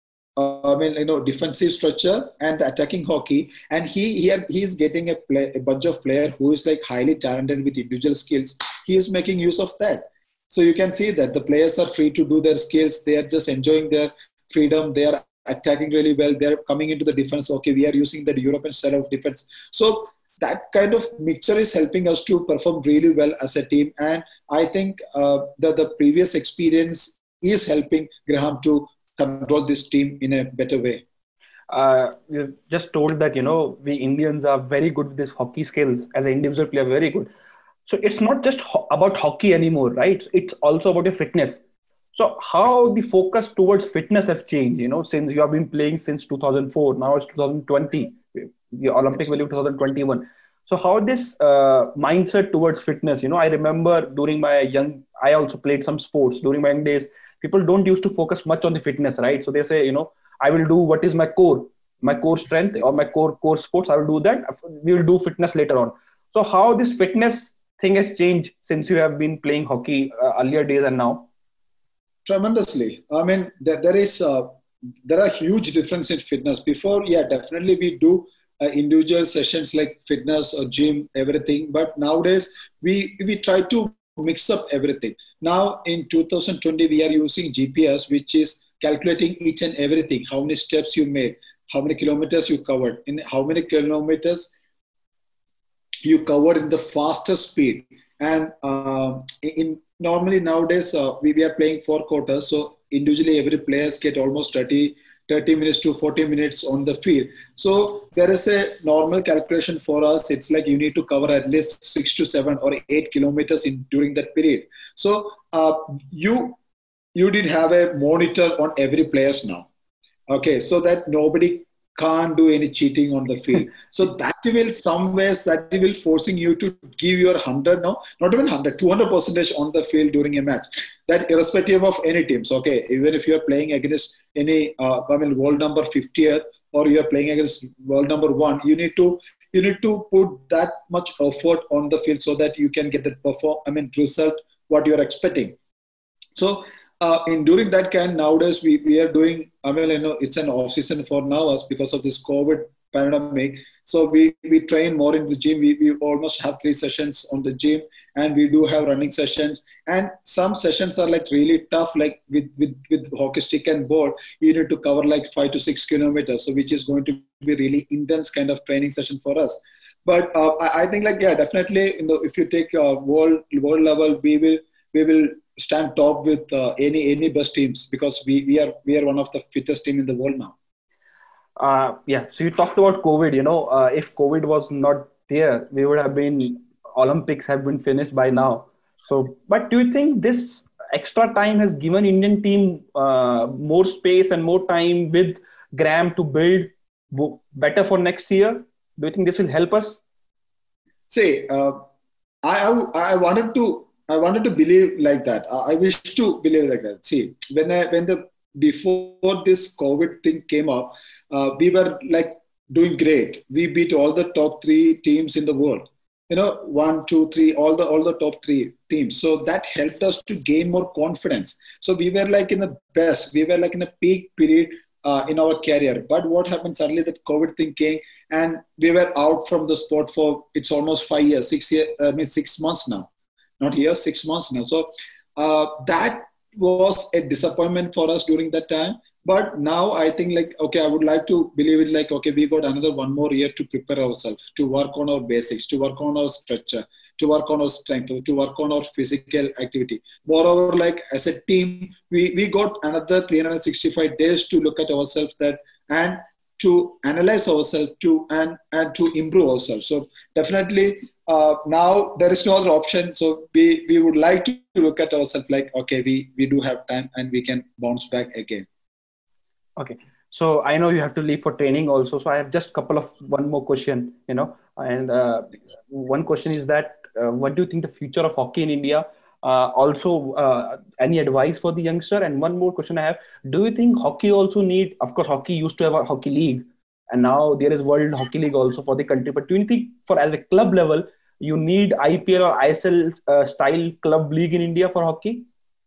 defensive structure and attacking hockey, and he is getting a bunch of player who is like highly talented with individual skills. He is making use of that. So you can see that the players are free to do their skills. They are just enjoying their freedom. They are attacking really well. They are coming into the defense. Okay, we are using the European style of defense. So that kind of mixture is helping us to perform really well as a team. And I think that the previous experience is helping Graham to control this team in a better way. You just told that, we Indians are very good with these hockey skills. As an individual player, very good. So it's not just about hockey anymore, right? It's also about your fitness. So how the focus towards fitness have changed, since you have been playing since 2004, now it's 2020, the Olympic value 2021. So how this mindset towards fitness, I remember during my I also played some sports during my young days. People don't used to focus much on the fitness, right? So they say, I will do what is my core strength or my core sports. I will do that. We will do fitness later on. So how this fitness thing has changed since you have been playing hockey earlier days and now? Tremendously. I mean, there are huge difference in fitness. Before, yeah, definitely we do individual sessions like fitness or gym, everything. But nowadays, we try to mix up everything. Now in 2020, we are using GPS, which is calculating each and everything. How many steps you made, how many kilometers you covered, in how many kilometers you covered in the fastest speed. And in normally nowadays we are playing 4 quarters, so individually every players get almost 30 minutes to 40 minutes on the field. So there is a normal calculation for us. It's like you need to cover at least 6 to 7 or 8 kilometers in during that period. So you did have a monitor on every players now. Okay, so that nobody can't do any cheating on the field. So that will some ways that will forcing you to give your 100, no, not even 100, 200% on the field during a match. That irrespective of any teams. Okay, even if you're playing against any, world number 50th or you're playing against world number 1, you need to put that much effort on the field so that you can get the result what you're expecting. So in during that kind nowadays we are doing, it's an off season for now us because of this COVID pandemic. So we train more in the gym. We almost have 3 sessions on the gym, and we do have running sessions, and some sessions are like really tough, like with hockey stick and board you need to cover like 5 to 6 kilometers, so which is going to be really intense kind of training session for us. But I think like, yeah, definitely if you take world level, we will stand top with any best teams, because we are one of the fittest team in the world now. Yeah. So you talked about COVID. If COVID was not there, we would have been Olympics have been finished by now. So, but do you think this extra time has given Indian team more space and more time with Graham to build better for next year? Do you think this will help us? See, I wanted to believe like that. I wish to believe like that. See, before this COVID thing came up, we were like doing great. We beat all the top 3 teams in the world. 1, 2, 3, all the top 3 teams. So that helped us to gain more confidence. So we were like in the best. We were like in a peak period in our career. But what happened suddenly, that COVID thing came, and we were out from the sport for it's almost 5 years, 6 years. 6 months now. Not years, 6 months now. So that was a disappointment for us during that time. But now I think like, okay, I would like to believe it like, okay, we got another 1 more year to prepare ourselves, to work on our basics, to work on our structure, to work on our strength, to work on our physical activity. Moreover, like as a team, we got another 365 days to look at ourselves and to analyze ourselves and to improve ourselves. So definitely now there is no other option. So we would like to look at ourselves like, okay, we do have time and we can bounce back again. Okay. So I know you have to leave for training also. So I have just one more question, and one question is that what do you think the future of hockey in India? Any advice for the youngster? And one more question I have: do you think hockey also need? Of course, hockey used to have a hockey league, and now there is World Hockey League also for the country. But do you think, for at a club level, you need IPL or ISL style club league in India for hockey?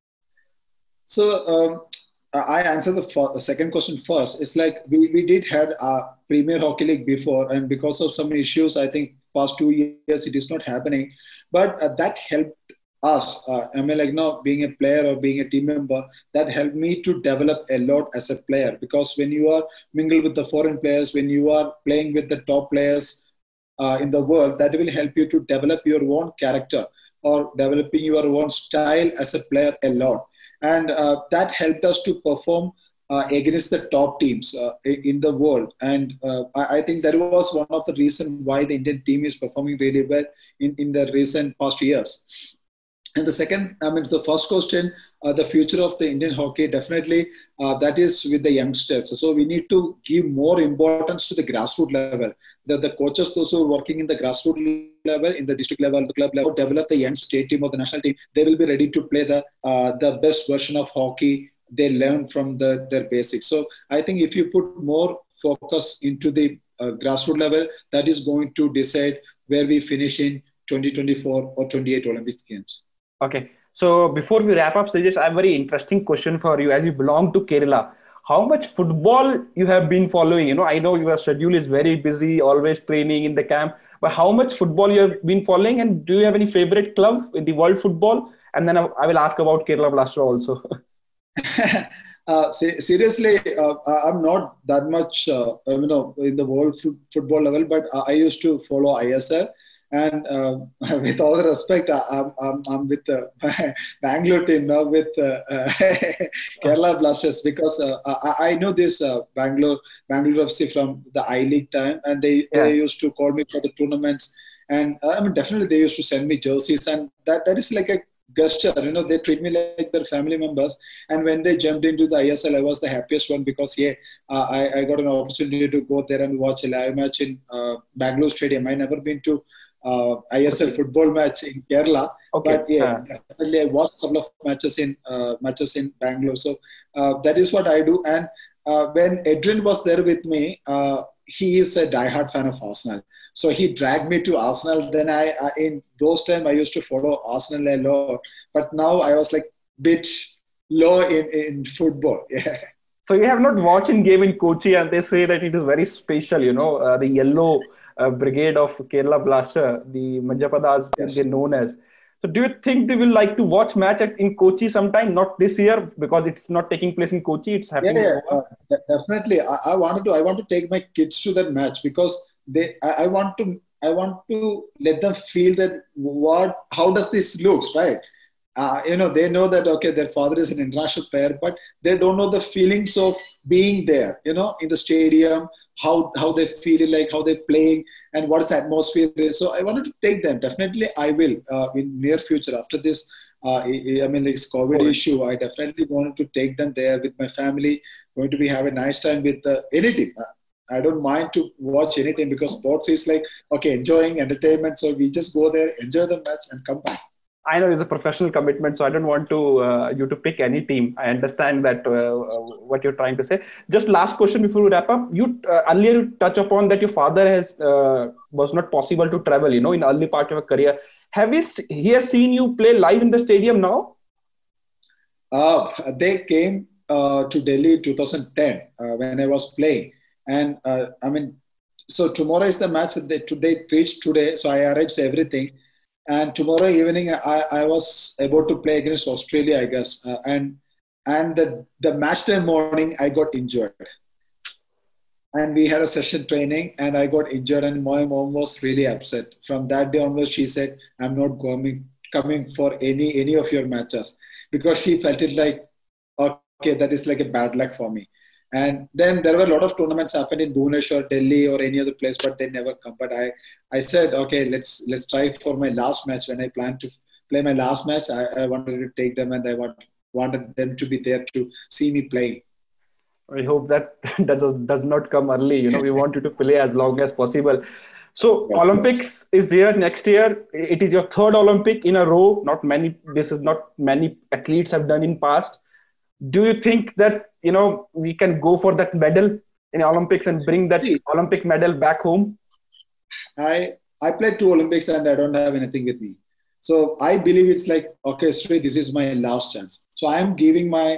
So I answer the second question first. It's like we did had a Premier Hockey League before, and because of some issues, I think past 2 years it is not happening. But that helped us. Now being a player or being a team member, that helped me to develop a lot as a player. Because when you are mingled with the foreign players, when you are playing with the top players in the world, that will help you to develop your own character or developing your own style as a player a lot. And that helped us to perform against the top teams in the world. And I think that was one of the reasons why the Indian team is performing really well in the recent past years. And the second, I mean, the first question, the future of the Indian hockey, definitely that is with the youngsters. So we need to give more importance to the grassroots level. The coaches, those who are working in the grassroots level, in the district level, the club level, develop the young state team or the national team. They will be ready to play the best version of hockey they learn from their basics. So I think if you put more focus into the grassroots level, that is going to decide where we finish in 2024 or 28 Olympic Games. Okay. So before we wrap up, Sajesh, I have a very interesting question for you. As you belong to Kerala, how much football you have been following? I know your schedule is very busy, always training in the camp. But how much football you have been following, and do you have any favorite club in the world football? And then I will ask about Kerala Blaster also. Seriously, I'm not that much, in the world football level, but I used to follow ISL. And with all the respect, I'm with the Bangalore team now, with Kerala Blasters, because I know this Bangalore FC from the I-League time, and they used to call me for the tournaments. And I mean, definitely they used to send me jerseys, and that is like a gesture. They treat me like their family members. And when they jumped into the ISL, I was the happiest one, because I got an opportunity to go there and watch a live match in Bangalore Stadium. I never been to ISL football match in Kerala, but definitely I watched a couple of matches in Bangalore. So that is what I do. And when Adrian was there with me, he is a diehard fan of Arsenal. So he dragged me to Arsenal. Then I in those times I used to follow Arsenal a lot, but now I was like bit low in football. Yeah. So you have not watched in game in Kochi, and they say that it is very special. The yellow brigade of Kerala Blaster, the Manjapadas, they're known as. So do you think they will like to watch match in Kochi sometime? Not this year, because it's not taking place in Kochi. It's happening. Definitely. I want to take my kids to that match, because I want to let them feel that how does this looks, right? They know that, okay, their father is an international player, but they don't know the feelings of being there, in the stadium, how they feel like, how they're playing, and what is the atmosphere is. So I wanted to take them. Definitely I will, in near future, after this, this COVID issue, I definitely wanted to take them there with my family. Going to have a nice time with any team. I don't mind to watch anything, because sports is like, okay, enjoying entertainment. So we just go there, enjoy the match, and come back. I know it's a professional commitment, so I don't want to you to pick any team. I understand that what you're trying to say. Just last question before we wrap up. You earlier touched upon that your father was not possible to travel, in early part of your career. He has seen you play live in the stadium now? They came to Delhi in 2010 when I was playing. And so tomorrow is the match. They reached today, so I arranged everything. And tomorrow evening, I was about to play against Australia, I guess. And the match day morning, I got injured. And we had a session training, and I got injured, and my mom was really upset. From that day onwards, she said, I'm not coming for any of your matches, because she felt it like, okay, that is like a bad luck for me. And then there were a lot of tournaments happened in Bhubaneswar, Delhi, or any other place, but they never come. But I said, okay, let's try for my last match. When I planned to play my last match, I wanted to take them, and I wanted them to be there to see me playing. I hope that does not come early. We want you to play as long as possible. So Olympics is there next year. It is your third Olympic in a row. This is not many athletes have done in past. Do you think that, we can go for that medal in Olympics and bring that Olympic medal back home? I played 2 Olympics and I don't have anything with me. So I believe it's like, okay, Sri, this is my last chance. So I'm giving my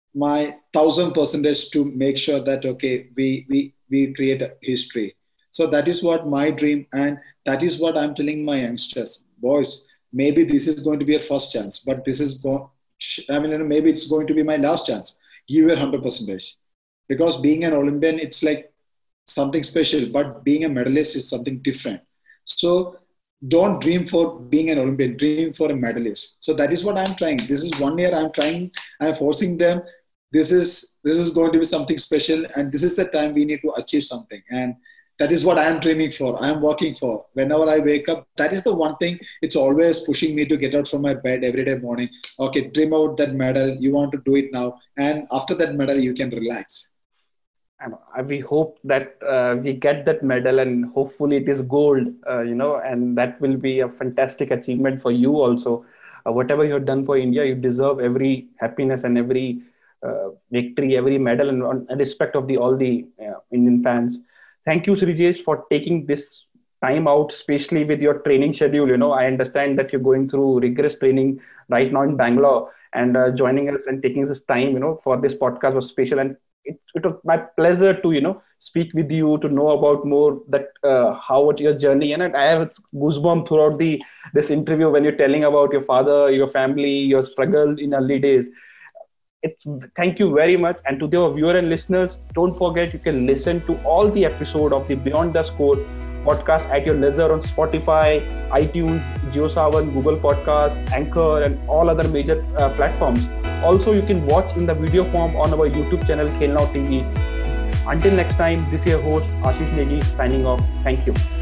1000% to make sure that, okay, we create a history. So that is what my dream, and that is what I'm telling my youngsters. Boys, maybe this is going to be your first chance, but maybe it's going to be my last chance. Give your 100%. Because being an Olympian, it's like something special, but being a medalist is something different. So don't dream for being an Olympian, dream for a medalist. So that is what I'm trying. This is 1 year I'm trying, I'm forcing them. This is going to be something special, and this is the time we need to achieve something. And that is what I am training for. I am working for. Whenever I wake up, that is the one thing. It's always pushing me to get out from my bed every day morning. Okay, dream out that medal. You want to do it now. And after that medal, you can relax. And we hope that we get that medal, and hopefully it is gold, and that will be a fantastic achievement for you also. Whatever you have done for India, you deserve every happiness and every victory, every medal, and respect of all the Indian fans. Thank you, Srijesh, for taking this time out, especially with your training schedule. I understand that you're going through rigorous training right now in Bangalore, and joining us and taking this time, for this podcast was special. And it was my pleasure to, speak with you, to know about more that how your journey. And I have goosebumps throughout this interview when you're telling about your father, your family, your struggle in early days. Thank you very much. And to the viewer and listeners, don't forget you can listen to all the episode of the Beyond the Score podcast at your leisure on Spotify, iTunes, JioSaavn, Google Podcasts, Anchor, and all other major platforms. Also, you can watch in the video form on our YouTube channel, Khelna TV. Until next time, this is your host, Ashish Negi, signing off. Thank you.